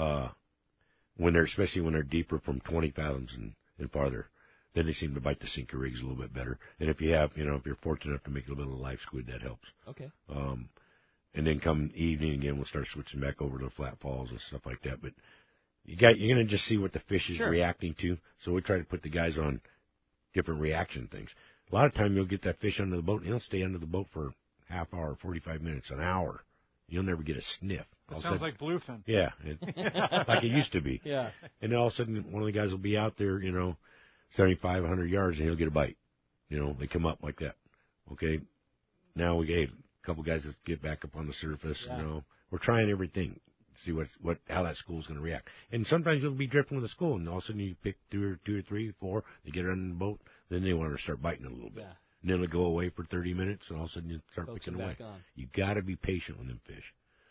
Especially when they're deeper from 20 fathoms and farther, then they seem to bite the sinker rigs a little bit better. And if you have, if you're fortunate enough to make a little bit of live squid, that helps. Okay. And then come evening again, we'll start switching back over to flat falls and stuff like that. But you're going to just see what the fish is reacting to. So we try to put the guys on different reaction things. A lot of time you'll get that fish under the boat, and he'll stay under the boat for half hour, 45 minutes, an hour. You'll never get a sniff. It sounds like bluefin. Yeah, like it used to be. Yeah. And then all of a sudden, one of the guys will be out there, 75, 100 yards, and he'll get a bite. They come up like that. Okay, now we gave a couple guys that get back up on the surface. Yeah. We're trying everything. See how that school's going to react. And sometimes you'll be drifting with the school, and all of a sudden you pick two or three, four. They get under the boat, then they want to start biting a little bit. Yeah. And then they'll go away for 30 minutes, and all of a sudden you start Coax picking them away. back on. You got to be patient with them fish.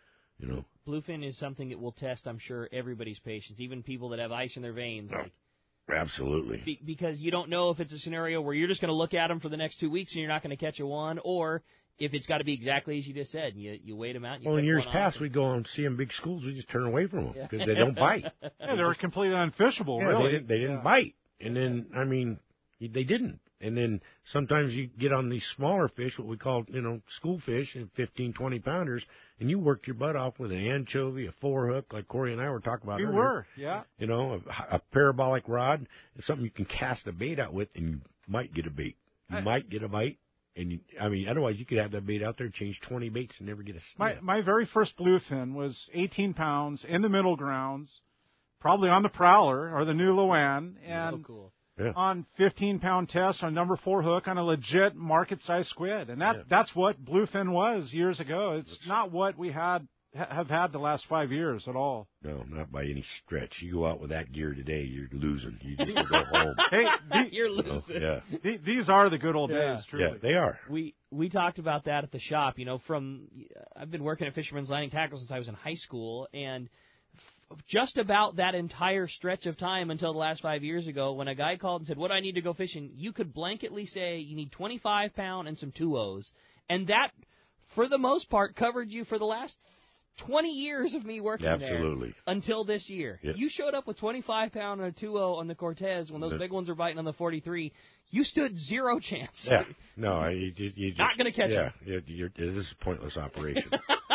Bluefin is something that will test, I'm sure, everybody's patience, even people that have ice in their veins. Absolutely. Because you don't know if it's a scenario where you're just going to look at them for the next 2 weeks and you're not going to catch a one, or if it's got to be exactly as you just said. You wait them out. And you in pick years one past, off. we'd go and see them big schools. We just turn away from them because they don't bite. Yeah, they were completely unfishable, really. They didn't bite. And then, they didn't. And then sometimes you get on these smaller fish, what we call, school fish, 15, 20 pounders, and you work your butt off with an anchovy, a 4-hook, like Corey and I were talking about earlier. We were, yeah. A parabolic rod, something you can cast a bait out with, and you might get a bait. You might get a bite. And otherwise you could have that bait out there, change 20 baits, and never get a sniff. My very first bluefin was 18 pounds in the middle grounds, probably on the Prowler or the new Luan, and cool. on 15-pound test on number 4 hook on a legit market-sized squid. And that's what bluefin was years ago. It's not what we have had the last 5 years at all. No, not by any stretch. You go out with that gear today, you're losing. You just go home. Hey, you're losing. Yeah. These are the good old days, truly. Yeah, they are. We talked about that at the shop. I've been working at Fisherman's Landing Tackle since I was in high school, and just about that entire stretch of time until the last 5 years ago, when a guy called and said, "What do I need to go fishing?" you could blanketly say you need 25-pound and some 2-0s, and that, for the most part, covered you for the last 20 years of me working Absolutely. there until this year. Yeah. You showed up with 25-pound and a 2-0 on the Cortez when those big ones were biting on the 43. You stood zero chance. Yeah. No, you just not going to catch them. Yeah, this is a pointless operation.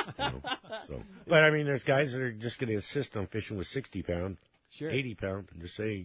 But there's guys that are just going to insist on fishing with 60-pound, 80-pound, and just say,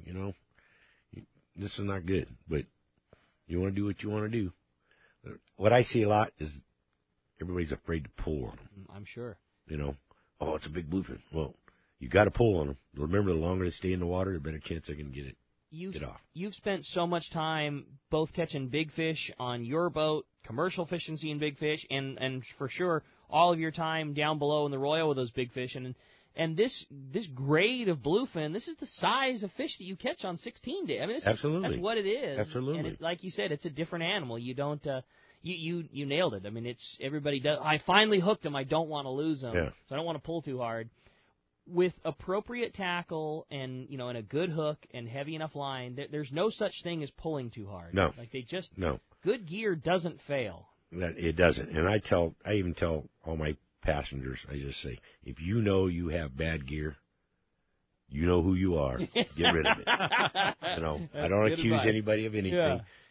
this is not good. But you want to do what you want to do. What I see a lot is everybody's afraid to pull on them. I'm sure. It's a big bluefin. Well, you got to pull on them. Remember, the longer they stay in the water, the better chance they're going to get off. You've spent so much time both catching big fish on your boat, commercial fishing, seeing big fish, and for sure all of your time down below in the Royal with those big fish. And this grade of bluefin, this is the size of fish that you catch on 16 day. Absolutely. That's what it is. Absolutely. And like you said, it's a different animal. You don't. You nailed it. It's everybody does. I finally hooked them. I don't want to lose them, so I don't want to pull too hard. With appropriate tackle and and a good hook and heavy enough line, there's no such thing as pulling too hard. No, no. Good gear doesn't fail. It doesn't. And I even tell all my passengers, I just say, if you know you have bad gear, you know who you are. Get rid of it. I don't accuse anybody of anything. Yeah.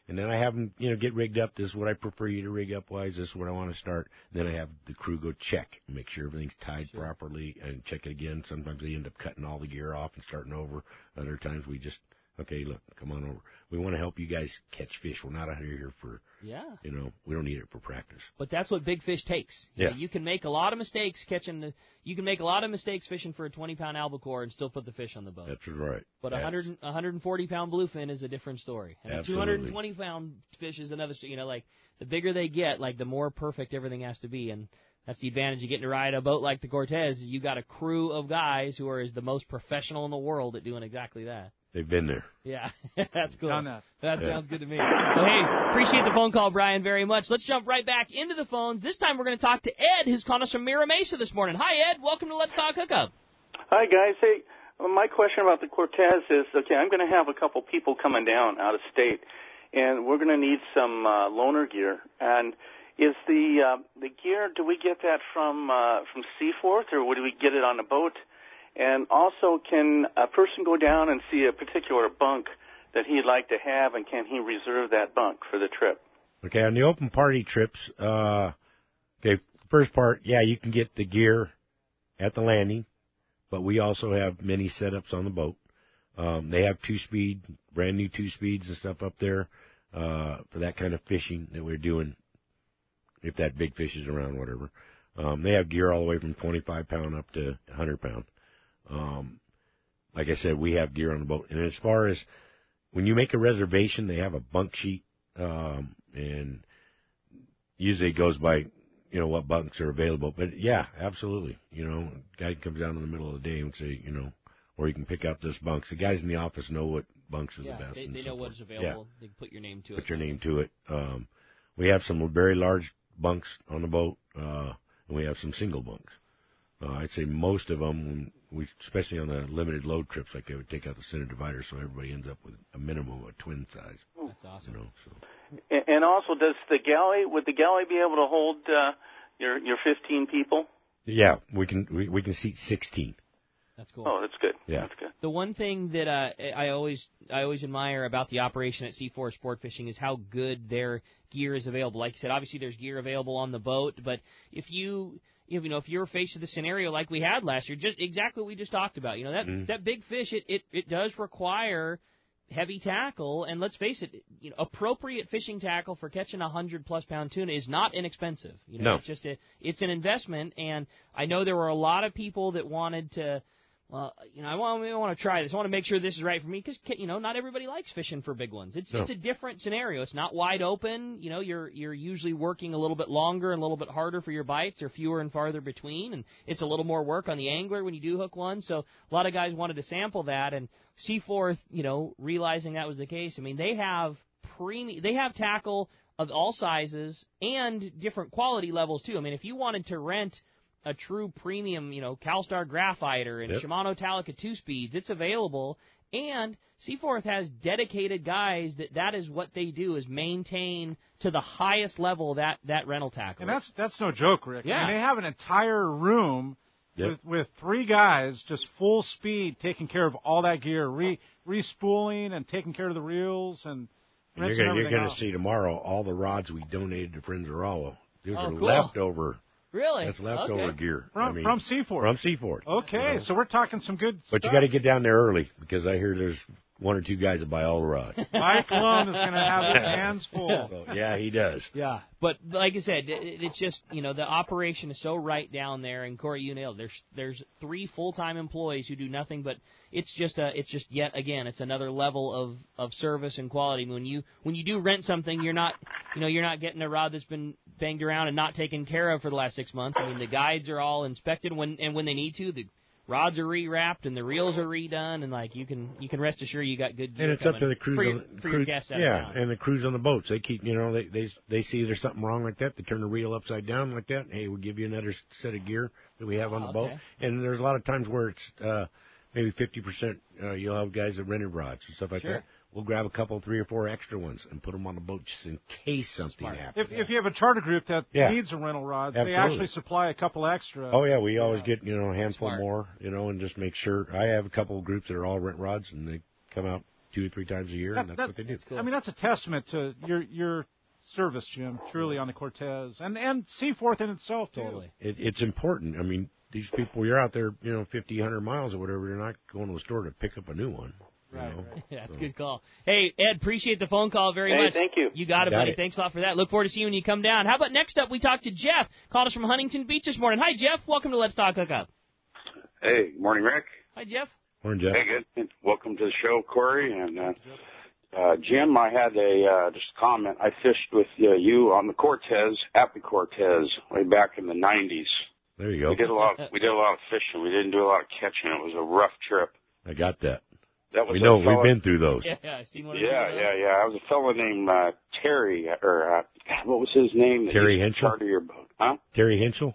And then I have them, get rigged up. This is what I prefer you to rig up wise. This is what I want to start. And then I have the crew go check and make sure everything's tied properly and check it again. Sometimes they end up cutting all the gear off and starting over. Other times we just, okay, look, come on over. We want to help you guys catch fish. We're not out here for, we don't need it for practice. But that's what big fish takes. You can make a lot of mistakes you can make a lot of mistakes fishing for a 20-pound albacore and still put the fish on the boat. That's right. But a 140-pound bluefin is a different story. And Absolutely. a 220-pound fish is another story. Like, the bigger they get, like, the more perfect everything has to be. And that's the advantage of getting to ride a boat like the Cortez, is you got a crew of guys who are the most professional in the world at doing exactly that. They've been there. Yeah, that's cool. Done that. That sounds good to me. Well, hey, appreciate the phone call, Brian, very much. Let's jump right back into the phones. This time we're going to talk to Ed, who's calling us from Mira Mesa this morning. Hi, Ed. Welcome to Let's Talk Hookup. Hi, guys. Hey, my question about the Cortez is, okay, I'm going to have a couple people coming down out of state, and we're going to need some loaner gear. And is the gear, do we get that from Seaforth, or would we get it on the boat? And also, can a person go down and see a particular bunk that he'd like to have, and can he reserve that bunk for the trip? Okay, on the open party trips, first part, you can get the gear at the landing, but we also have many setups on the boat. They have two-speed, brand new two-speeds and stuff up there for that kind of fishing that we're doing, if that big fish is around, whatever. They have gear all the way from 25-pound up to 100-pound. Like I said, we have gear on the boat. And as far as when you make a reservation, they have a bunk sheet, and usually it goes by, what bunks are available. But, absolutely. A guy comes down in the middle of the day and say, or you can pick up this bunks. The guys in the office know what bunks are the best. They know what's available. They can put your name to it. Put your name to it. We have some very large bunks on the boat, and we have some single bunks. I'd say most of them, especially on the limited load trips, like they would take out the center divider, so everybody ends up with a minimum of a twin size. That's awesome. And also, would the galley be able to hold your 15 people? Yeah, we can seat 16. That's cool. Oh, that's good. Yeah, that's good. The one thing that I always admire about the operation at Seaforth Sport Fishing is how good their gear is available. Like you said, obviously there's gear available on the boat, but if you're faced with a scenario like we had last year, just exactly what we just talked about, that big fish, it does require heavy tackle, and let's face it, appropriate fishing tackle for catching 100+ pound tuna is not inexpensive. No. It's an investment, and I know there were a lot of people that wanted to. Well, I want to try this. I want to make sure this is right for me because, not everybody likes fishing for big ones. It's a different scenario. It's not wide open. You're usually working a little bit longer and a little bit harder for your bites. They're fewer and farther between, and it's a little more work on the angler when you do hook one. So a lot of guys wanted to sample that, and Seaforth, realizing that was the case. I mean, they have tackle of all sizes and different quality levels too. I mean, if you wanted to rent a true premium, CalStar Graphiter and Shimano Talica 2-speeds, it's available. And Seaforth has dedicated guys that is what they do, is maintain to the highest level that rental tackle. And that's no joke, Rick. Yeah. I mean, they have an entire room with three guys just full speed taking care of all that gear, re-spooling and taking care of the reels and rinsing everything You're going to out. see tomorrow all the rods we donated to Friends of Rollo. Those are cool. leftover. Really? That's leftover gear. From Seaforth. From Seaforth. Okay, so we're talking some good But stuff. you got to get down there early because I hear there's one or two guys that buy all the rods. Mike Lund is going to have his hands full. So, yeah, he does. Yeah, but like I said, it's just, the operation is so right down there, and Corey, you nailed it. There's 3 full-time employees who do nothing, but it's just yet again, it's another level of service and quality. When you do rent something, you're not getting a rod that's been banged around and not taken care of for the last 6 months. I mean, the guides are all inspected when they need to. The rods are rewrapped and the reels are redone, and you can rest assured you got good gear. And it's up to the crews for your guests out of town. and the crews on the boats. They keep, they see there's something wrong like that. They turn the reel upside down like that. Hey, we'll give you another set of gear that we have on the boat. And there's a lot of times where it's maybe 50%. You'll have guys that rented rods and stuff like that. We'll grab a couple, 3 or 4 extra ones and put them on the boat just in case something happens. If you have a charter group that needs a rental rod, they actually supply a couple extra. Oh, yeah, we always get, a handful more, and just make sure. I have a couple of groups that are all rent rods, and they come out 2 or 3 times a year, and that's what they do. Cool. I mean, that's a testament to your service, Jim, truly on the Cortez, and Seaforth in itself, too. Totally. It's important. I mean, these people, you're out there, 50, 100 miles or whatever, you're not going to the store to pick up a new one. Right. Yeah, that's a good call. Hey, Ed, appreciate the phone call very much. Thank you. You got it, buddy. Thanks a lot for that. Look forward to seeing you when you come down. How about next up, we talked to Jeff. Called us from Huntington Beach this morning. Hi, Jeff. Welcome to Let's Talk Hookup. Hey, good morning, Rick. Hi, Jeff. Morning, Jeff. Hey, good. Welcome to the show, Corey. And Jim, I had just a comment. I fished with you on the Cortez, at the Cortez, way back in the 90s. There you go. We did a lot of fishing. We didn't do a lot of catching. It was a rough trip. I got that. We've been through those. Yeah, I've seen one of those. Yeah. I was a fellow named Terry, or what was his name? Terry Henschel? Charter your boat, huh? Terry Henschel?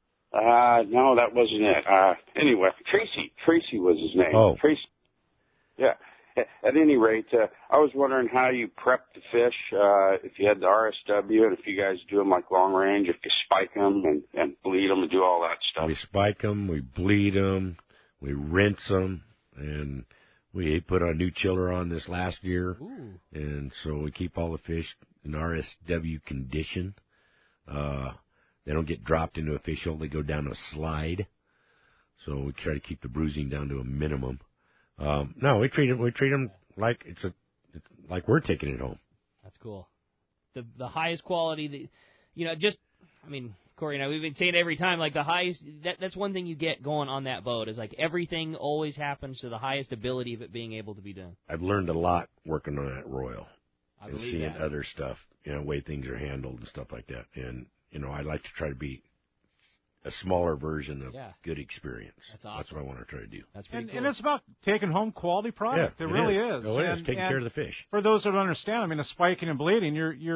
No, that wasn't it. Anyway, Tracy was his name. Oh. Tracy. Yeah. At any rate, I was wondering how you prep the fish, if you had the RSW, and if you guys do them like long range, if you spike them and bleed them and do all that stuff. We spike them, we bleed them, we rinse them, and we put a new chiller on this last year. Ooh. And so we keep all the fish in RSW condition. They don't get dropped into a fish hole. They go down a slide. So we try to keep the bruising down to a minimum. No, we treat them like it's like we're taking it home. That's cool. The highest quality, Corey and I, we've been saying it every time, like the highest, that's one thing you get going on that boat is like everything always happens to the highest ability of it being able to be done. I've learned a lot working on that Royal and seeing that. Other stuff, way things are handled and stuff like that. And, I like to try to be a smaller version of good experience. That's awesome. That's what I want to try to do. That's pretty cool. And it's about taking home quality product. Yeah, it really is. Oh, it is. Taking care of the fish. For those that don't understand, I mean, the spiking and bleeding,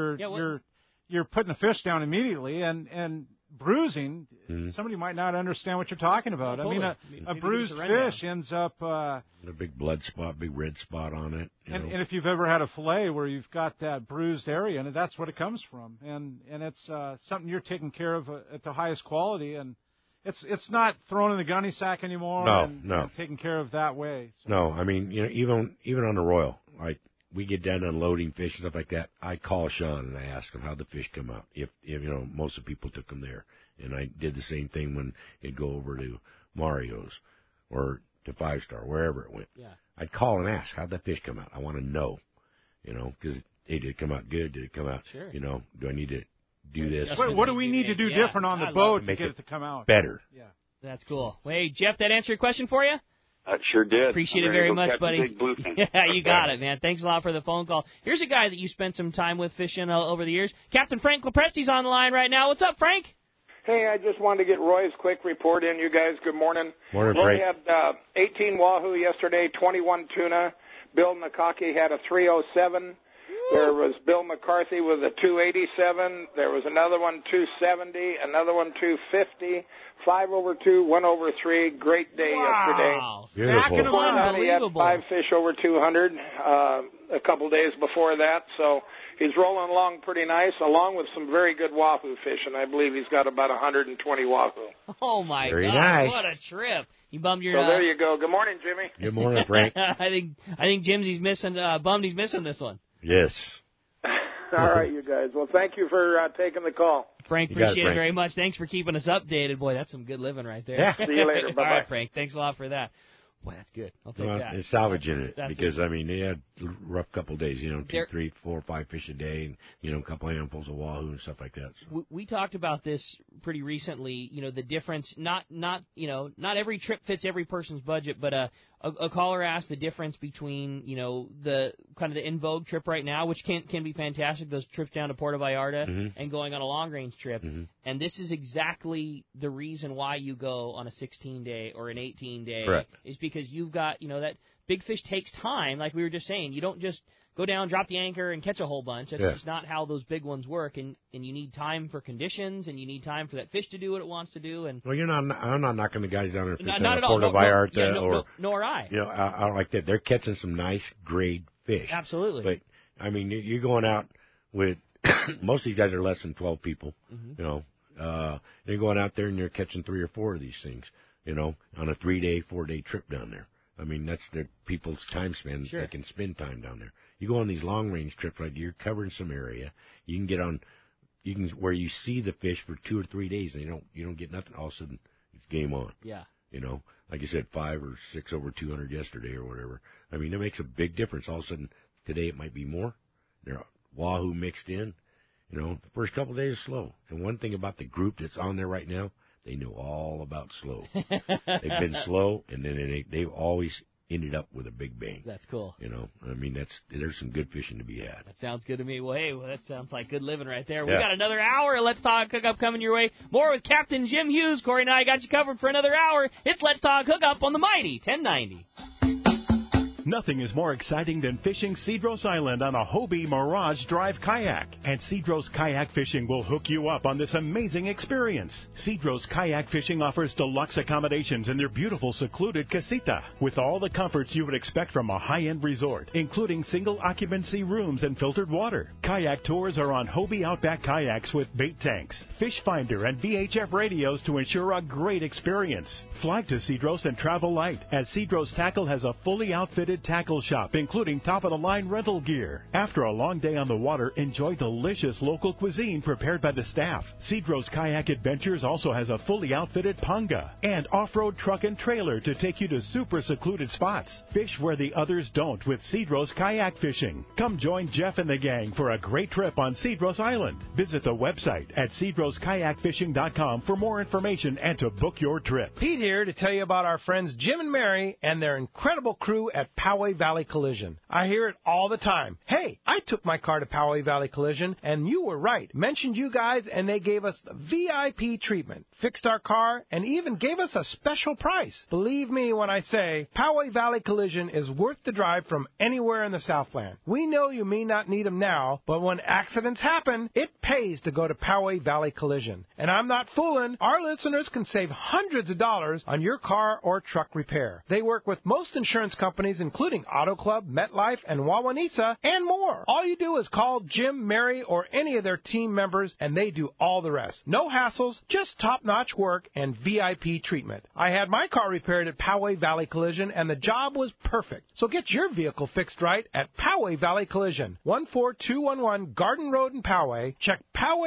you're putting the fish down immediately, and bruising. Mm-hmm. Somebody might not understand what you're talking about. Totally. I mean, a bruised fish ends up a big blood spot, big red spot on it. And if you've ever had a fillet where you've got that bruised area, and that's what it comes from. And it's something you're taking care of at the highest quality, and it's not thrown in the gunny sack anymore. No. Taken care of that way. So. No, I mean, even on the Royal, like we get done unloading fish and stuff like that, I call Sean and I ask him how the fish come out. If most of the people took them there, and I did the same thing when it'd go over to Mario's or to 5 Star, wherever it went. Yeah. I'd call and ask how'd that fish come out. I want to know, because did it come out good? Did it come out? Sure. Do I need to do this? What do we need to do different on the boat to get it to come out better? Yeah. That's cool. Well, hey, Jeff, that answer your question for you? Sure did. Appreciate it very much, buddy. Big bluefin. Yeah, you got it, man. Thanks a lot for the phone call. Here's a guy that you spent some time with fishing over the years. Captain Frank Lepresti's on the line right now. What's up, Frank? Hey, I just wanted to get Roy's quick report in. You guys, good morning. Morning, Roy Frank. had 18 wahoo yesterday, 21 tuna. Bill Nakaki had a 307. There was Bill McCarthy with a 287. There was another one 270, another one 250, 5 over 2, 1 over 3. Great day yesterday. Beautiful. Before that, he had 5 fish over 200 a couple days before that. So he's rolling along pretty nice, along with some very good wahoo fishing. I believe he's got about 120 wahoo. Oh, my Very God. nice. What a trip. You bummed your... So there you go. Good morning, Jimmy. Good morning, Frank. I think Jimsy's missing, bummed he's missing this one. Yes. All right, you guys. Well, thank you for taking the call. Frank, appreciate it very much. Thanks for keeping us updated. Boy, that's some good living right there. Yeah. See you later. Bye-bye. All right, Frank. Thanks a lot for that. Boy, that's good. I'll take that. It's salvaging it That's because, they had a rough couple of days, 2, 3, 4, 5 fish a day and, a couple of handfuls of wahoo and stuff like that. So. We talked about this pretty recently, the difference, not every trip fits every person's budget, but a caller asked the difference between, the kind of the in vogue trip right now, which can be fantastic, those trips down to Puerto Vallarta and going on a long range trip. Mm-hmm. And this is exactly the reason why you go on a 16-day or an 18-day. Correct. Is because you've got, that big fish takes time, like we were just saying. You don't just go down, drop the anchor, and catch a whole bunch. That's just not how those big ones work. And you need time for conditions, and you need time for that fish to do what it wants to do. And well, I'm not knocking the guys down there fishing not on at all. Puerto Vallarta or nor I. I like that. They're catching some nice grade fish. Absolutely. But you're going out with most of these guys are less than 12 people. Mm-hmm. You're going out there and you're catching 3 or 4 of these things. On a 3-day, 4-day trip down there. I mean, that's their people's time span. Sure. They can spend time down there. You go on these long-range trips, right? You're covering some area. You can get on, where you see the fish for 2 or 3 days, and you don't get nothing. All of a sudden, it's game on. Yeah. You know, like you said, 5 or 6 over 200 yesterday or whatever. I mean, it makes a big difference. All of a sudden, today it might be more. There are wahoo mixed in. You know, the first couple of days is slow. And one thing about the group that's on there right now, they know all about slow. They've been slow, and then they've always ended up with a big bang. That's cool. You know, I mean, there's some good fishing to be had. That sounds good to me. Well, hey, that sounds like good living right there. Yeah. We got another hour of Let's Talk Hookup coming your way. More with Captain Jim Hughes. Corey and I got you covered for another hour. It's Let's Talk Hookup on the mighty 1090. Nothing is more exciting than fishing Cedros Island on a Hobie Mirage Drive kayak. And Cedros Kayak Fishing will hook you up on this amazing experience. Cedros Kayak Fishing offers deluxe accommodations in their beautiful secluded casita with all the comforts you would expect from a high-end resort, including single occupancy rooms and filtered water. Kayak tours are on Hobie Outback kayaks with bait tanks, fish finder, and VHF radios to ensure a great experience. Fly to Cedros and travel light, as Cedros Tackle has a fully outfitted tackle shop, including top-of-the-line rental gear. After a long day on the water, enjoy delicious local cuisine prepared by the staff. Cedros Kayak Adventures also has a fully outfitted panga and off-road truck and trailer to take you to super secluded spots. Fish where the others don't with Cedros Kayak Fishing. Come join Jeff and the gang for a great trip on Cedros Island. Visit the website at cedroskayakfishing.com for more information and to book your trip. Pete here to tell you about our friends Jim and Mary and their incredible crew at Poway Valley Collision. I hear it all the time. Hey, I took my car to Poway Valley Collision, and you were right. Mentioned you guys, and they gave us the VIP treatment. Fixed our car, and even gave us a special price. Believe me when I say Poway Valley Collision is worth the drive from anywhere in the Southland. We know you may not need them now, but when accidents happen, it pays to go to Poway Valley Collision. And I'm not fooling. Our listeners can save hundreds of dollars on your car or truck repair. They work with most insurance companies, including Auto Club, MetLife, and Wawanesa, and more. All you do is call Jim, Mary, or any of their team members, and they do all the rest. No hassles, just top-notch work and VIP treatment. I had my car repaired at Poway Valley Collision, and the job was perfect. So get your vehicle fixed right at Poway Valley Collision, 14211 Garden Road in Poway. Check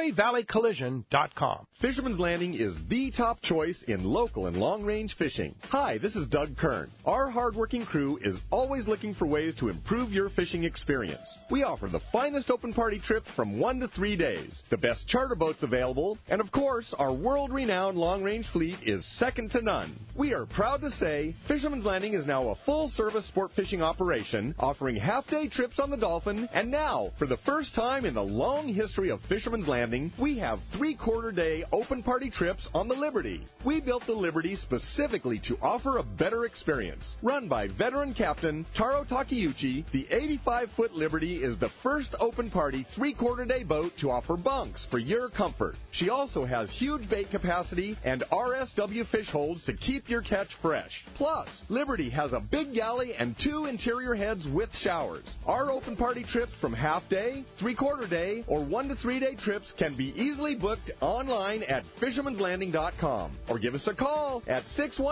PowayValleyCollision.com. Fisherman's Landing is the top choice in local and long-range fishing. Hi, this is Doug Kern. Our hardworking crew is always looking for ways to improve your fishing experience. We offer the finest open party trips from 1 to 3 days, the best charter boats available, and of course, our world-renowned long-range fleet is second to none. We are proud to say Fisherman's Landing is now a full-service sport fishing operation, offering half-day trips on the Dolphin, and now, for the first time in the long history of Fisherman's Landing, we have 3/4-day open party trips on the Liberty. We built the Liberty specifically to offer a better experience. Run by veteran captain Taro Takeuchi, the 85-foot Liberty is the first open party 3/4-day boat to offer bunks for your comfort. She also has huge bait capacity and RSW fish holds to keep your catch fresh. Plus, Liberty has a big galley and 2 interior heads with showers. Our open party trips from half-day, 3/4-day, or 1 to 3 day trips can be easily booked online at fishermanslanding.com or give us a call at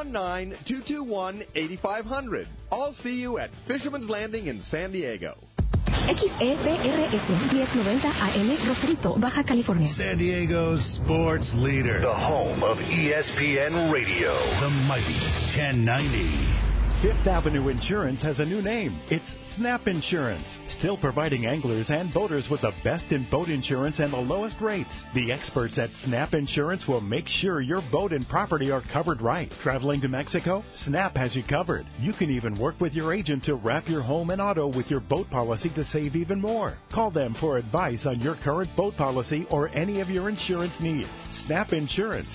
619-221-8500. I'll see you at Fisherman's Landing in San Diego. XEPRS 1090 AM Rosarito, Baja California. San Diego's sports leader. The home of ESPN Radio. The mighty 1090. Fifth Avenue Insurance has a new name. It's Snap Insurance, still providing anglers and boaters with the best in boat insurance and the lowest rates. The experts at Snap Insurance will make sure your boat and property are covered right. Traveling to Mexico? Snap has you covered. You can even work with your agent to wrap your home and auto with your boat policy to save even more. Call them for advice on your current boat policy or any of your insurance needs. Snap Insurance,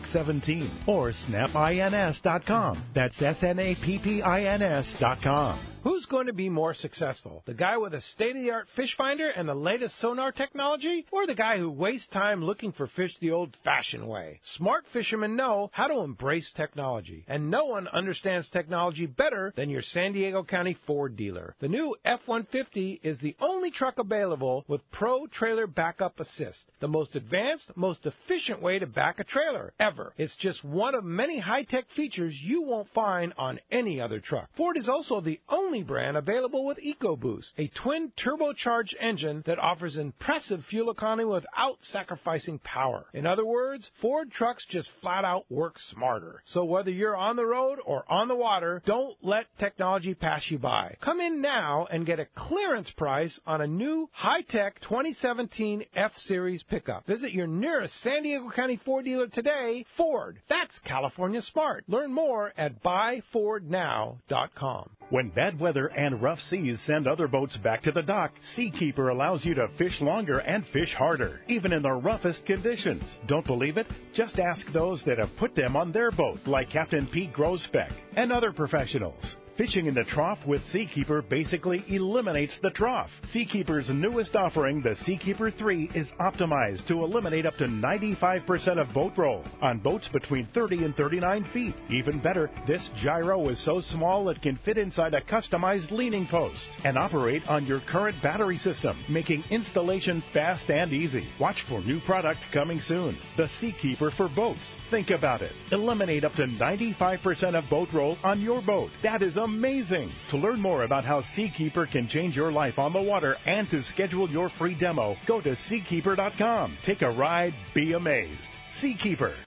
800-527-6617 or snapins.com. That's SNAPPINS.com. Who's going to be more successful? The guy with a state-of-the-art fish finder and the latest sonar technology? Or the guy who wastes time looking for fish the old-fashioned way? Smart fishermen know how to embrace technology. And no one understands technology better than your San Diego County Ford dealer. The new F-150 is the only truck available with Pro Trailer Backup Assist, the most advanced, most efficient way to back a trailer ever. It's just one of many high-tech features you won't find on any other truck. Ford is also the only brand available with EcoBoost, a twin turbocharged engine that offers impressive fuel economy without sacrificing power. In other words, Ford trucks just flat out work smarter. So whether you're on the road or on the water, don't let technology pass you by. Come in now and get a clearance price on a new high-tech 2017 F-Series pickup. Visit your nearest San Diego County Ford dealer today. Ford, that's California smart. Learn more at buyfordnow.com. When bad weather and rough seas send other boats back to the dock, Seakeeper allows you to fish longer and fish harder, even in the roughest conditions. Don't believe it? Just ask those that have put them on their boat, like Captain Pete Grosbeck and other professionals. Fishing in the trough with Seakeeper basically eliminates the trough. Seakeeper's newest offering, the Seakeeper 3, is optimized to eliminate up to 95% of boat roll on boats between 30 and 39 feet. Even better, this gyro is so small it can fit inside a customized leaning post and operate on your current battery system, making installation fast and easy. Watch for new product coming soon. The Seakeeper for boats. Think about it. Eliminate up to 95% of boat roll on your boat. That is amazing. To learn more about how Seakeeper can change your life on the water and to schedule your free demo, go to Seakeeper.com. Take a ride, be amazed. Seakeeper.